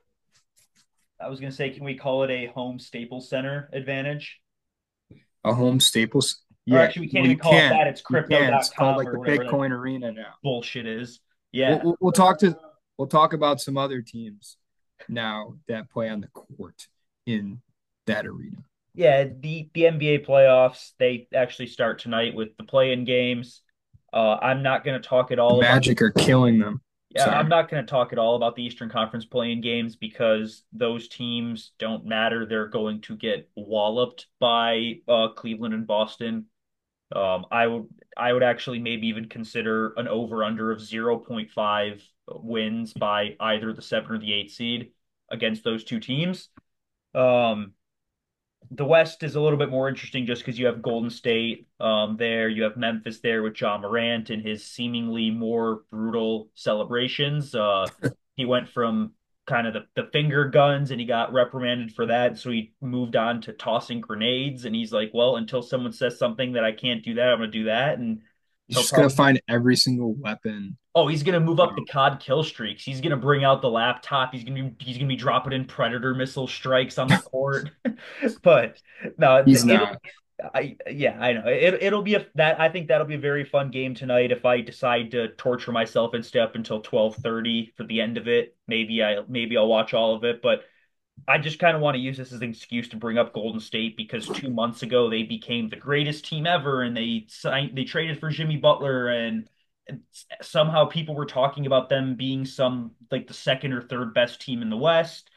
B: I was gonna say, can we call it a home Staples Center advantage?
A: A home Staples.
B: Or
A: Yeah,
B: actually, we can't
A: well,
B: even
A: you
B: call it
A: can.
B: that. It's
A: You can. It's called
B: crypto dot com
A: like
B: or
A: the
B: whatever that
A: Bitcoin Arena now.
B: bullshit is.
A: We'll,
B: Yeah.
A: we'll, we'll talk to we'll talk about some other teams now that play on the court in that arena.
B: Yeah, the the N B A playoffs, they actually start tonight with the play-in games. Uh, I'm not going to talk at
A: The
B: all about
A: Magic are killing them.
B: yeah, I'm
A: Sorry.
B: not going to talk at all about the Eastern Conference play-in games because those teams don't matter. They're going to get walloped by uh, Cleveland and Boston. Um, I would I would actually maybe even consider an over-under of zero point five wins by either the seven or the eight seed against those two teams. Um, the West is a little bit more interesting just because you have Golden State um, there, you have Memphis there with John Morant and his seemingly more brutal celebrations. Uh, he went from kind of the, the finger guns and he got reprimanded for that, so he moved on to tossing grenades. And he's like, "Well, until someone says something that I can't do that, I'm gonna do that." And
A: He's
B: he'll
A: just gonna
B: probably
A: find every single weapon.
B: Oh, he's gonna move up the
A: Um,
B: C O D kill streaks. He's gonna bring out the laptop. He's gonna be he's gonna be dropping in predator missile strikes on the court. But no,
A: he's
B: it'll
A: not.
B: I yeah, I know. It it'll be a that I think that'll be a very fun game tonight if I decide to torture myself and stay up until twelve thirty for the end of it. Maybe I maybe I'll watch all of it, but I just kind of want to use this as an excuse to bring up Golden State because two months ago they became the greatest team ever and they signed they traded for Jimmy Butler and, and somehow people were talking about them being some like the second or third best team in the West.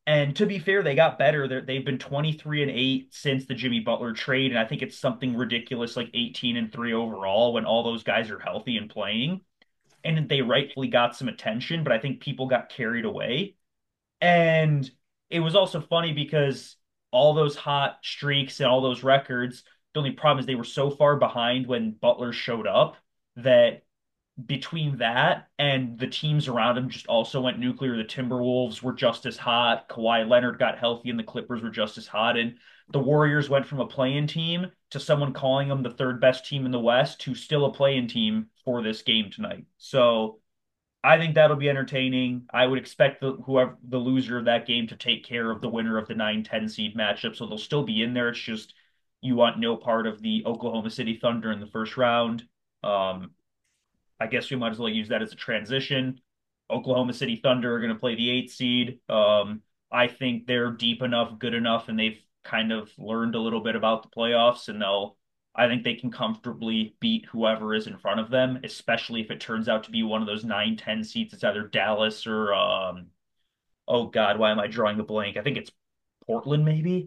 B: And to be fair, they got better. They're, they've been twenty-three and eight since the Jimmy Butler trade, and I think it's something ridiculous like eighteen and three overall when all those guys are healthy and playing. And they rightfully got some attention, but I think people got carried away. And it was also funny because all those hot streaks and all those records, the only problem is they were so far behind when Butler showed up that between that and the teams around him just also went nuclear. The Timberwolves were just as hot. Kawhi Leonard got healthy, and the Clippers were just as hot. And the Warriors went from a play-in team to someone calling them the third best team in the West to still a play-in team for this game tonight. So I think that'll be entertaining. I would expect the whoever the loser of that game to take care of the winner of the nine ten seed matchup. So they'll still be in there. It's just you want no part of the Oklahoma City Thunder in the first round. Um, I guess we might as well use that as a transition. Oklahoma City Thunder are going to play the eighth seed. Um, I think they're deep enough, good enough, and they've kind of learned a little bit about the playoffs, and they'll. I think they can comfortably beat whoever is in front of them, especially if it turns out to be one of those nine ten seeds. It's either Dallas or um, oh God, why am I drawing a blank? I think it's Portland, maybe.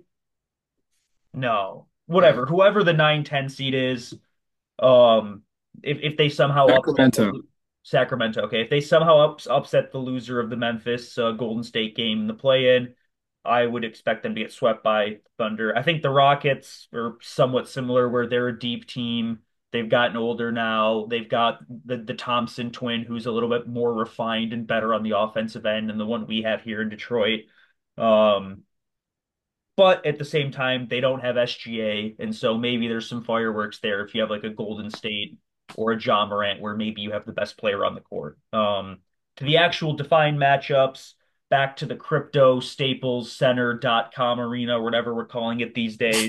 B: No,
A: Uh,
B: whatever. Whoever the nine ten seed is, um, if if they somehow upset
A: Sacramento.
B: the Sacramento, okay, if they somehow ups, upset the loser of the Memphis uh, Golden State game in the play-in, I would expect them to get swept by Thunder. I think the Rockets are somewhat similar, where they're a deep team. They've gotten older now. They've got the the Thompson twin, who's a little bit more refined and better on the offensive end than the one we have here in Detroit. Um, but at the same time, they don't have S G A, and so maybe there's some fireworks there if you have like a Golden State or a Ja Morant, where maybe you have the best player on the court. Um, to the actual defined matchups, back to the crypto Staples Center dot com arena, whatever we're calling it these days.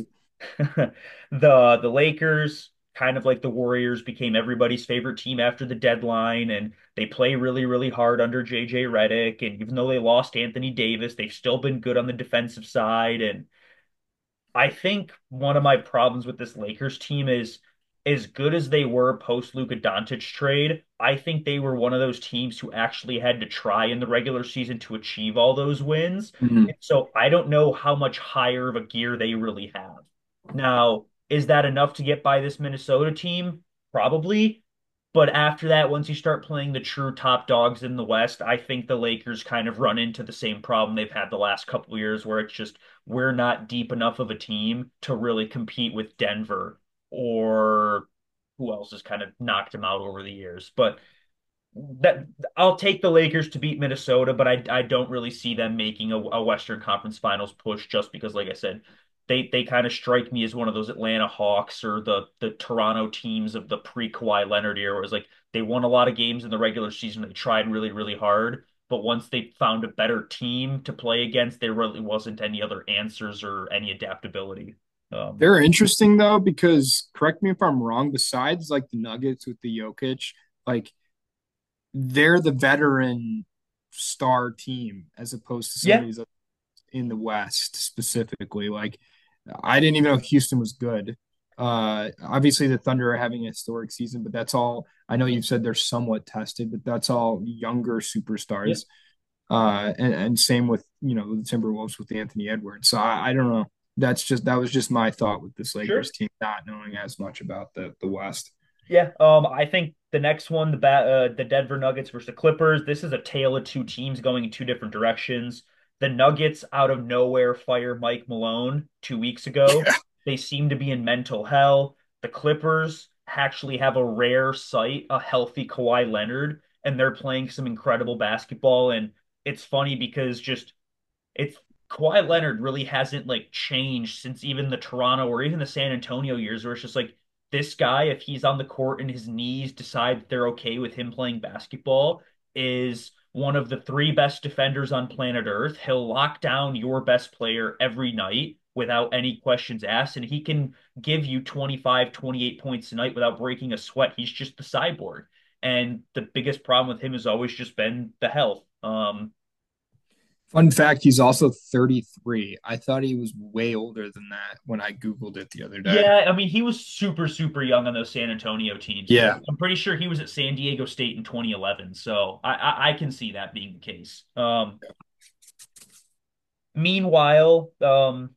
B: The the Lakers, kind of like the Warriors, became everybody's favorite team after the deadline, and they play really, really hard under J J Redick. And even though they lost Anthony Davis, they've still been good on the defensive side. And I think one of my problems with this Lakers team is as good as they were post Luka Doncic trade, I think they were one of those teams who actually had to try in the regular season to achieve all those wins.
A: Mhm.
B: And so I don't know how much higher of a gear they really have. Now, is that enough to get by this Minnesota team? Probably. But after that, once you start playing the true top dogs in the West, I think the Lakers kind of run into the same problem they've had the last couple of years, where it's just we're not deep enough of a team to really compete with Denver or who else has kind of knocked them out over the years. But that I'll take the Lakers to beat Minnesota, but I I don't really see them making a, a Western Conference Finals push just because, like I said, they they kind of strike me as one of those Atlanta Hawks or the the Toronto teams of the pre-Kawhi Leonard era. Where it was like they won a lot of games in the regular season. They tried really, really hard, but once they found a better team to play against, there really wasn't any other answers or any adaptability. Um,
A: They're interesting though, because correct me if I'm wrong, besides like the Nuggets with the Jokic, like they're the veteran star team as opposed to some of
B: yeah,
A: these in the West specifically. Like I didn't even know Houston was good. Uh, obviously the Thunder are having a historic season, but that's all. I know you've said they're somewhat tested, but that's all younger
B: yeah,
A: superstars. Uh, and, and same with you know the Timberwolves with Anthony Edwards. So I, I don't know. That's just that was just my thought with this Lakers
B: sure.
A: team, not knowing as much about the the West.
B: Yeah, um, I think the next one, the bat, uh, the Denver Nuggets versus the Clippers. This is a tale of two teams going in two different directions. The Nuggets, out of nowhere, fire Mike Malone two weeks ago. They seem to be in mental hell. The Clippers actually have a rare sight, a healthy Kawhi Leonard, and they're playing some incredible basketball. And it's funny because just it's Kawhi Leonard really hasn't like changed since even the Toronto or even the San Antonio years, where it's just like this guy, if he's on the court and his knees decide that they're okay with him playing basketball, is one of the three best defenders on planet Earth. He'll lock down your best player every night without any questions asked, and he can give you twenty-five, twenty-eight points a night without breaking a sweat. He's just the cyborg. And the biggest problem with him has always just been the health. Um,
A: Fun fact, he's also thirty-three. I thought he was way older than that when I Googled it the other day.
B: Yeah, I mean, he was super, super young on those San Antonio teams because
A: Yeah.
B: I'm pretty sure he was at San Diego State in twenty eleven. So I, I, I can see that being the case. Um, Meanwhile, um,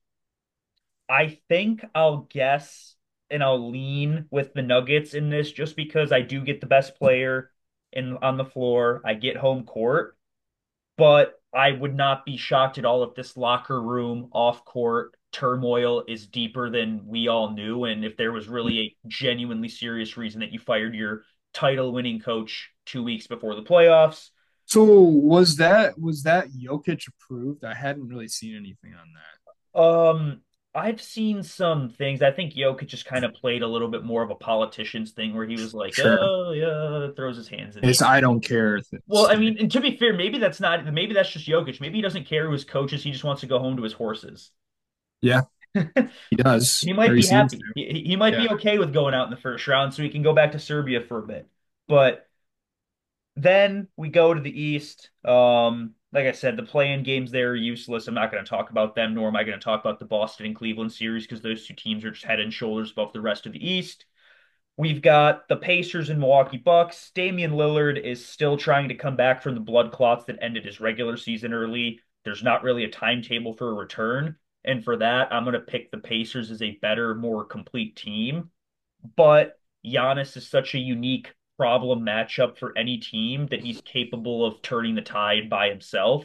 B: I think I'll guess and I'll lean with the Nuggets in this just because I do get the best player in on the floor. I get home court, but I would not be shocked at all if this locker room off court turmoil is deeper than we all knew. And if there was really a genuinely serious reason that you fired your title winning coach two weeks before the playoffs.
A: So was that was that Jokic approved? I hadn't really seen anything on that.
B: Um, I've seen some things. I think Jokic just kind of played a little bit more of a politician's thing where he was like,
A: Sure.
B: oh yeah, throws his hands in the
A: It's I don't care
B: Well, I
A: thing.
B: mean, and to be fair, maybe that's not, maybe that's just Jokic. Maybe he doesn't care who his coaches. He just wants to go home to his horses.
A: Yeah, he does,
B: He
A: or
B: might
A: he
B: be
A: seems
B: happy.
A: to.
B: He, he might
A: Yeah.
B: be okay with going out in the first round so he can go back to Serbia for a bit. But then we go to the East. Um, like I said, the play-in games there are useless. I'm not going to talk about them, nor am I going to talk about the Boston and Cleveland series because those two teams are just head and shoulders above the rest of the East. We've got the Pacers and Milwaukee Bucks. Damian Lillard is still trying to come back from the blood clots that ended his regular season early. There's not really a timetable for a return. And for that, I'm going to pick the Pacers as a better, more complete team. But Giannis is such a unique problem matchup for any team that he's capable of turning the tide by himself,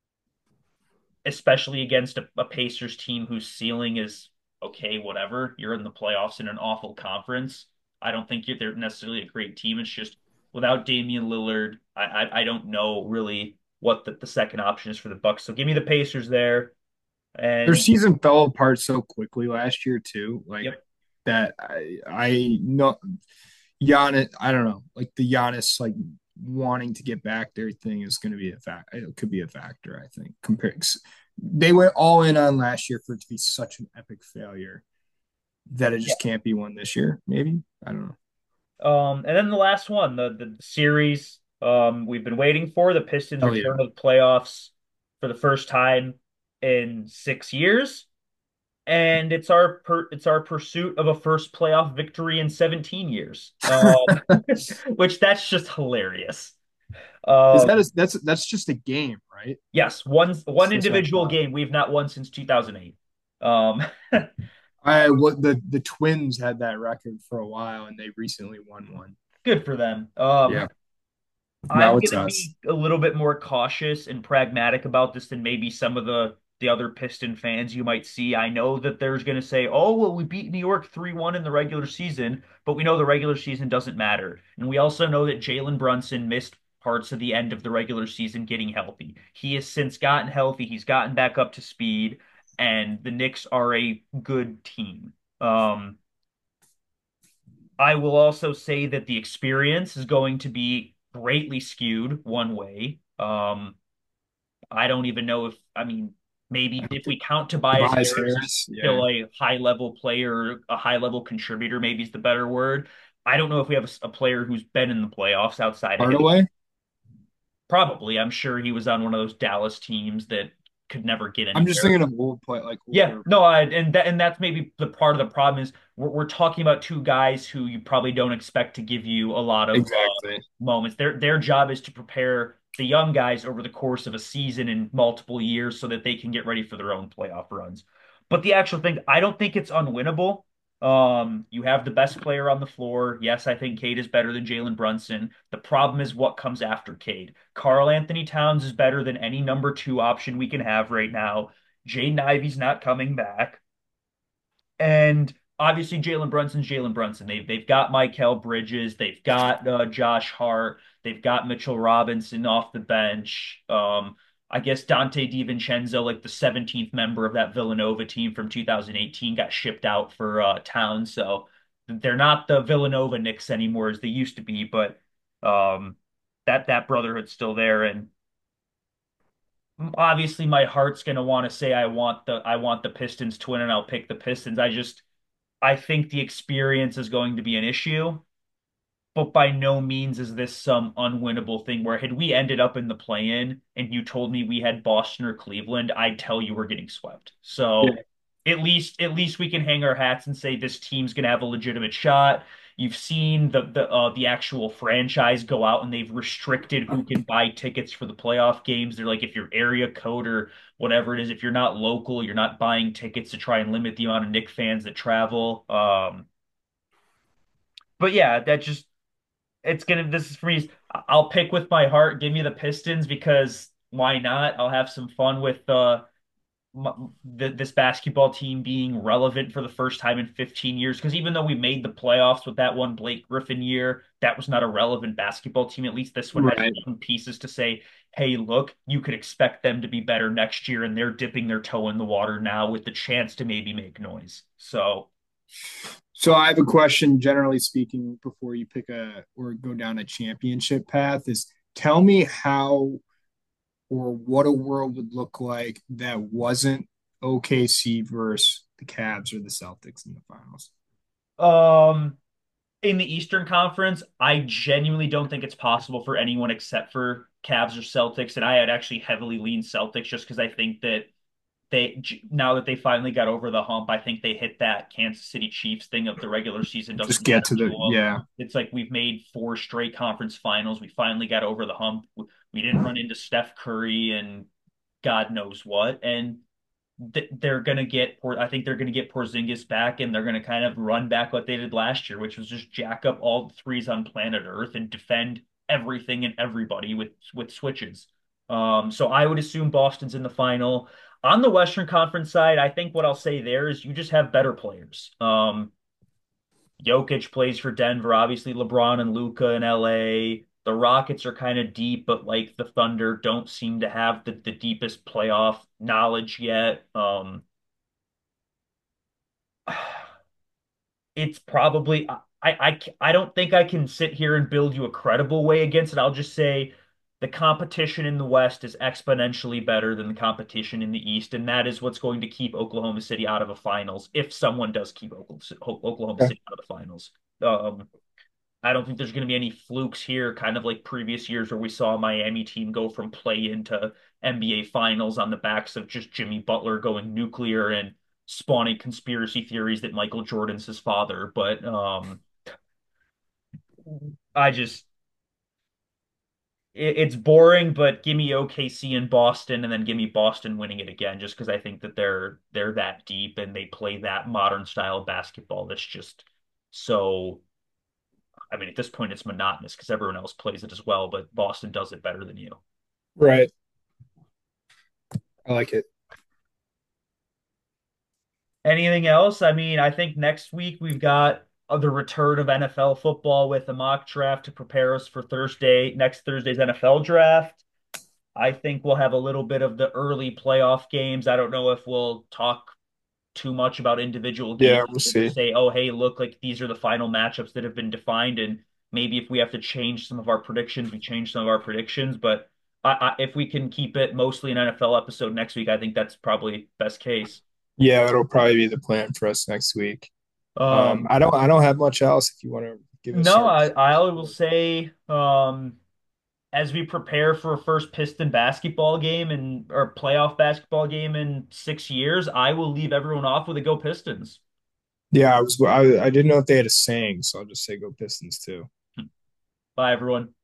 B: especially against a, a Pacers team whose ceiling is okay, whatever. You're in the playoffs in an awful conference. I don't think you're, they're necessarily a great team. It's just without Damian Lillard, I I, I don't know really what the, the second option is for the Bucks. So give me the Pacers there.
A: Their
B: And
A: season fell apart so quickly last year too. Like
B: yep,
A: that, I I know Giannis. I don't know. Like the Giannis like wanting to get back there thing is going to be a fact. It could be a factor. I think compared, they went all in on last year for it to be such an epic failure that it
B: yeah.
A: just can't be one this year. Maybe I don't know.
B: Um, and then the last one, the the series um we've been waiting for, the Pistons
A: Hell yeah.
B: return to the playoffs for the first time in six years. And it's our per, it's our pursuit of a first playoff victory in seventeen years. Um, which that's just hilarious.
A: Is
B: Um,
A: that a, that's that's just a game, right?
B: yes, one one
A: That's what I
B: individual
A: thought.
B: game we've not won since two thousand eight. Um,
A: I what the the Twins had that record for a while, and they recently won one.
B: good for them. Um,
A: Yeah.
B: I'm
A: Now it's
B: gonna
A: us.
B: be a little bit more cautious and pragmatic about this than maybe some of the the other Piston fans you might see. I know that there's gonna say, "Oh, well, we beat New York three one in the regular season," but we know the regular season doesn't matter. And we also know that Jalen Brunson missed parts of the end of the regular season getting healthy. He has since gotten healthy. He's gotten back up to speed, and the Knicks are a good team. Um, I will also say that the experience is going to be greatly skewed one way. Um, I don't even know if, I mean, maybe if we count Tobias
A: Tobias
B: Harris as
A: Harris. Yeah.
B: still a high level player, a high level contributor, maybe is the better word. I don't know if we have a, a player who's been in the playoffs outside of him.
A: Hardaway.
B: Probably, I'm sure he was on one of those Dallas teams that could never get
A: I'm just
B: anywhere.
A: thinking of old play, like
B: Yeah,
A: older.
B: no, I, and that and that's maybe the part of the problem is we're we're talking about two guys who you probably don't expect to give you a lot of uh,
A: Exactly.
B: moments. Their their job is to prepare the young guys over the course of a season and multiple years so that they can get ready for their own playoff runs. But the actual thing, I don't think it's unwinnable. Um, you have the best player on the floor. Yes, I think Cade is better than Jalen Brunson. The problem is what comes after Cade. Karl Anthony Towns is better than any number two option we can have right now. Jaden Ivey's not coming back. And obviously Jalen Brunson's Jalen Brunson. They've they've got Mikal Bridges, they've got uh, Josh Hart, they've got Mitchell Robinson off the bench. Um, I guess Dante DiVincenzo, like the seventeenth member of that Villanova team from two thousand eighteen, got shipped out for uh, Town. So they're not the Villanova Knicks anymore as they used to be, but um, that that brotherhood's still there. And obviously my heart's going to want to say I want the I want the Pistons to win and I'll pick the Pistons. I just I think the experience is going to be an issue, but by no means is this some unwinnable thing where had we ended up in the play-in and you told me we had Boston or Cleveland, I'd tell you we're getting swept.
A: Yeah.
B: So at least at least we can hang our hats and say this team's going to have a legitimate shot. You've seen the the uh, the actual franchise go out and they've restricted who can buy tickets for the playoff games. They're like, if you're area code or whatever it is, if you're not local, you're not buying tickets to try and limit the amount of Knick fans that travel. Um, but yeah, that just it's gonna. This is for me. I'll pick with my heart. Give me the Pistons because why not? I'll have some fun with uh m- th this basketball team being relevant for the first time in fifteen years. Because even though we made the playoffs with that one Blake Griffin year, that was not a relevant basketball team. At least this one has
A: Right.
B: young pieces to say, hey, look, you could expect them to be better next year, and they're dipping their toe in the water now with the chance to maybe make noise. So,
A: So I have a question, generally speaking, before you pick a or go down a championship path, is tell me how or what a world would look like that wasn't O K C versus the Cavs or the Celtics in the finals.
B: um, in the Eastern Conference, I genuinely don't think it's possible for anyone except for Cavs or Celtics, and I had actually heavily leaned Celtics just because I think that they now that they finally got over the hump, I think they hit that Kansas City Chiefs thing of the regular season doesn't
A: Just get
B: matter
A: to
B: to
A: the
B: them.
A: yeah.
B: It's like we've made four straight conference finals. We finally got over the hump. We didn't run into Steph Curry and God knows what. And th they're gonna get I think they're gonna get Porzingis back and they're gonna kind of run back what they did last year, which was just jack up all the threes on planet Earth and defend everything and everybody with with switches. Um, so I would assume Boston's in the final. On the Western Conference side, I think what I'll say there is you just have better players. Um, Jokic plays for Denver, obviously LeBron and Luca in L A. The Rockets are kind of deep, but like the Thunder don't seem to have the, the deepest playoff knowledge yet. Um, it's probably I, I I don't think I can sit here and build you a credible way against it. I'll just say the competition in the West is exponentially better than the competition in the East, and that is what's going to keep Oklahoma City out of a finals if someone does keep Oklahoma
A: Okay.
B: City out of the finals. Um, I don't think there's going to be any flukes here, kind of like previous years where we saw a Miami team go from play into N B A finals on the backs of just Jimmy Butler going nuclear and spawning conspiracy theories that Michael Jordan's his father. But um, I just, it, it's boring, but give me O K C and Boston and then give me Boston winning it again, just because I think that they're they're that deep and they play that modern style of basketball that's just so I mean, at this point, it's monotonous because everyone else plays it as well, but Boston does it better than you.
A: Right. I like it.
B: Anything else? I mean, I think next week we've got the return of N F L football with a mock draft to prepare us for Thursday, next Thursday's N F L draft. I think we'll have a little bit of the early playoff games. I don't know if we'll talk too much about individual
A: Yeah,
B: games.
A: we'll
B: We'll
A: see.
B: just say, oh, hey, look, like these are the final matchups that have been defined. And maybe if we have to change some of our predictions, we change some of our predictions. But I, I, if we can keep it mostly an N F L episode next week, I think that's probably best case.
A: Yeah, that'll probably be the plan for us next week. Um,
B: Um,
A: I don't I don't have much else if you want to give us
B: no,
A: our
B: I, I will say, um, as we prepare for a first Piston basketball game and or playoff basketball game in six years, I will leave everyone off with a go Pistons.
A: Yeah, I was I, I didn't know if they had a saying, so I'll just say go Pistons too.
B: Bye, everyone.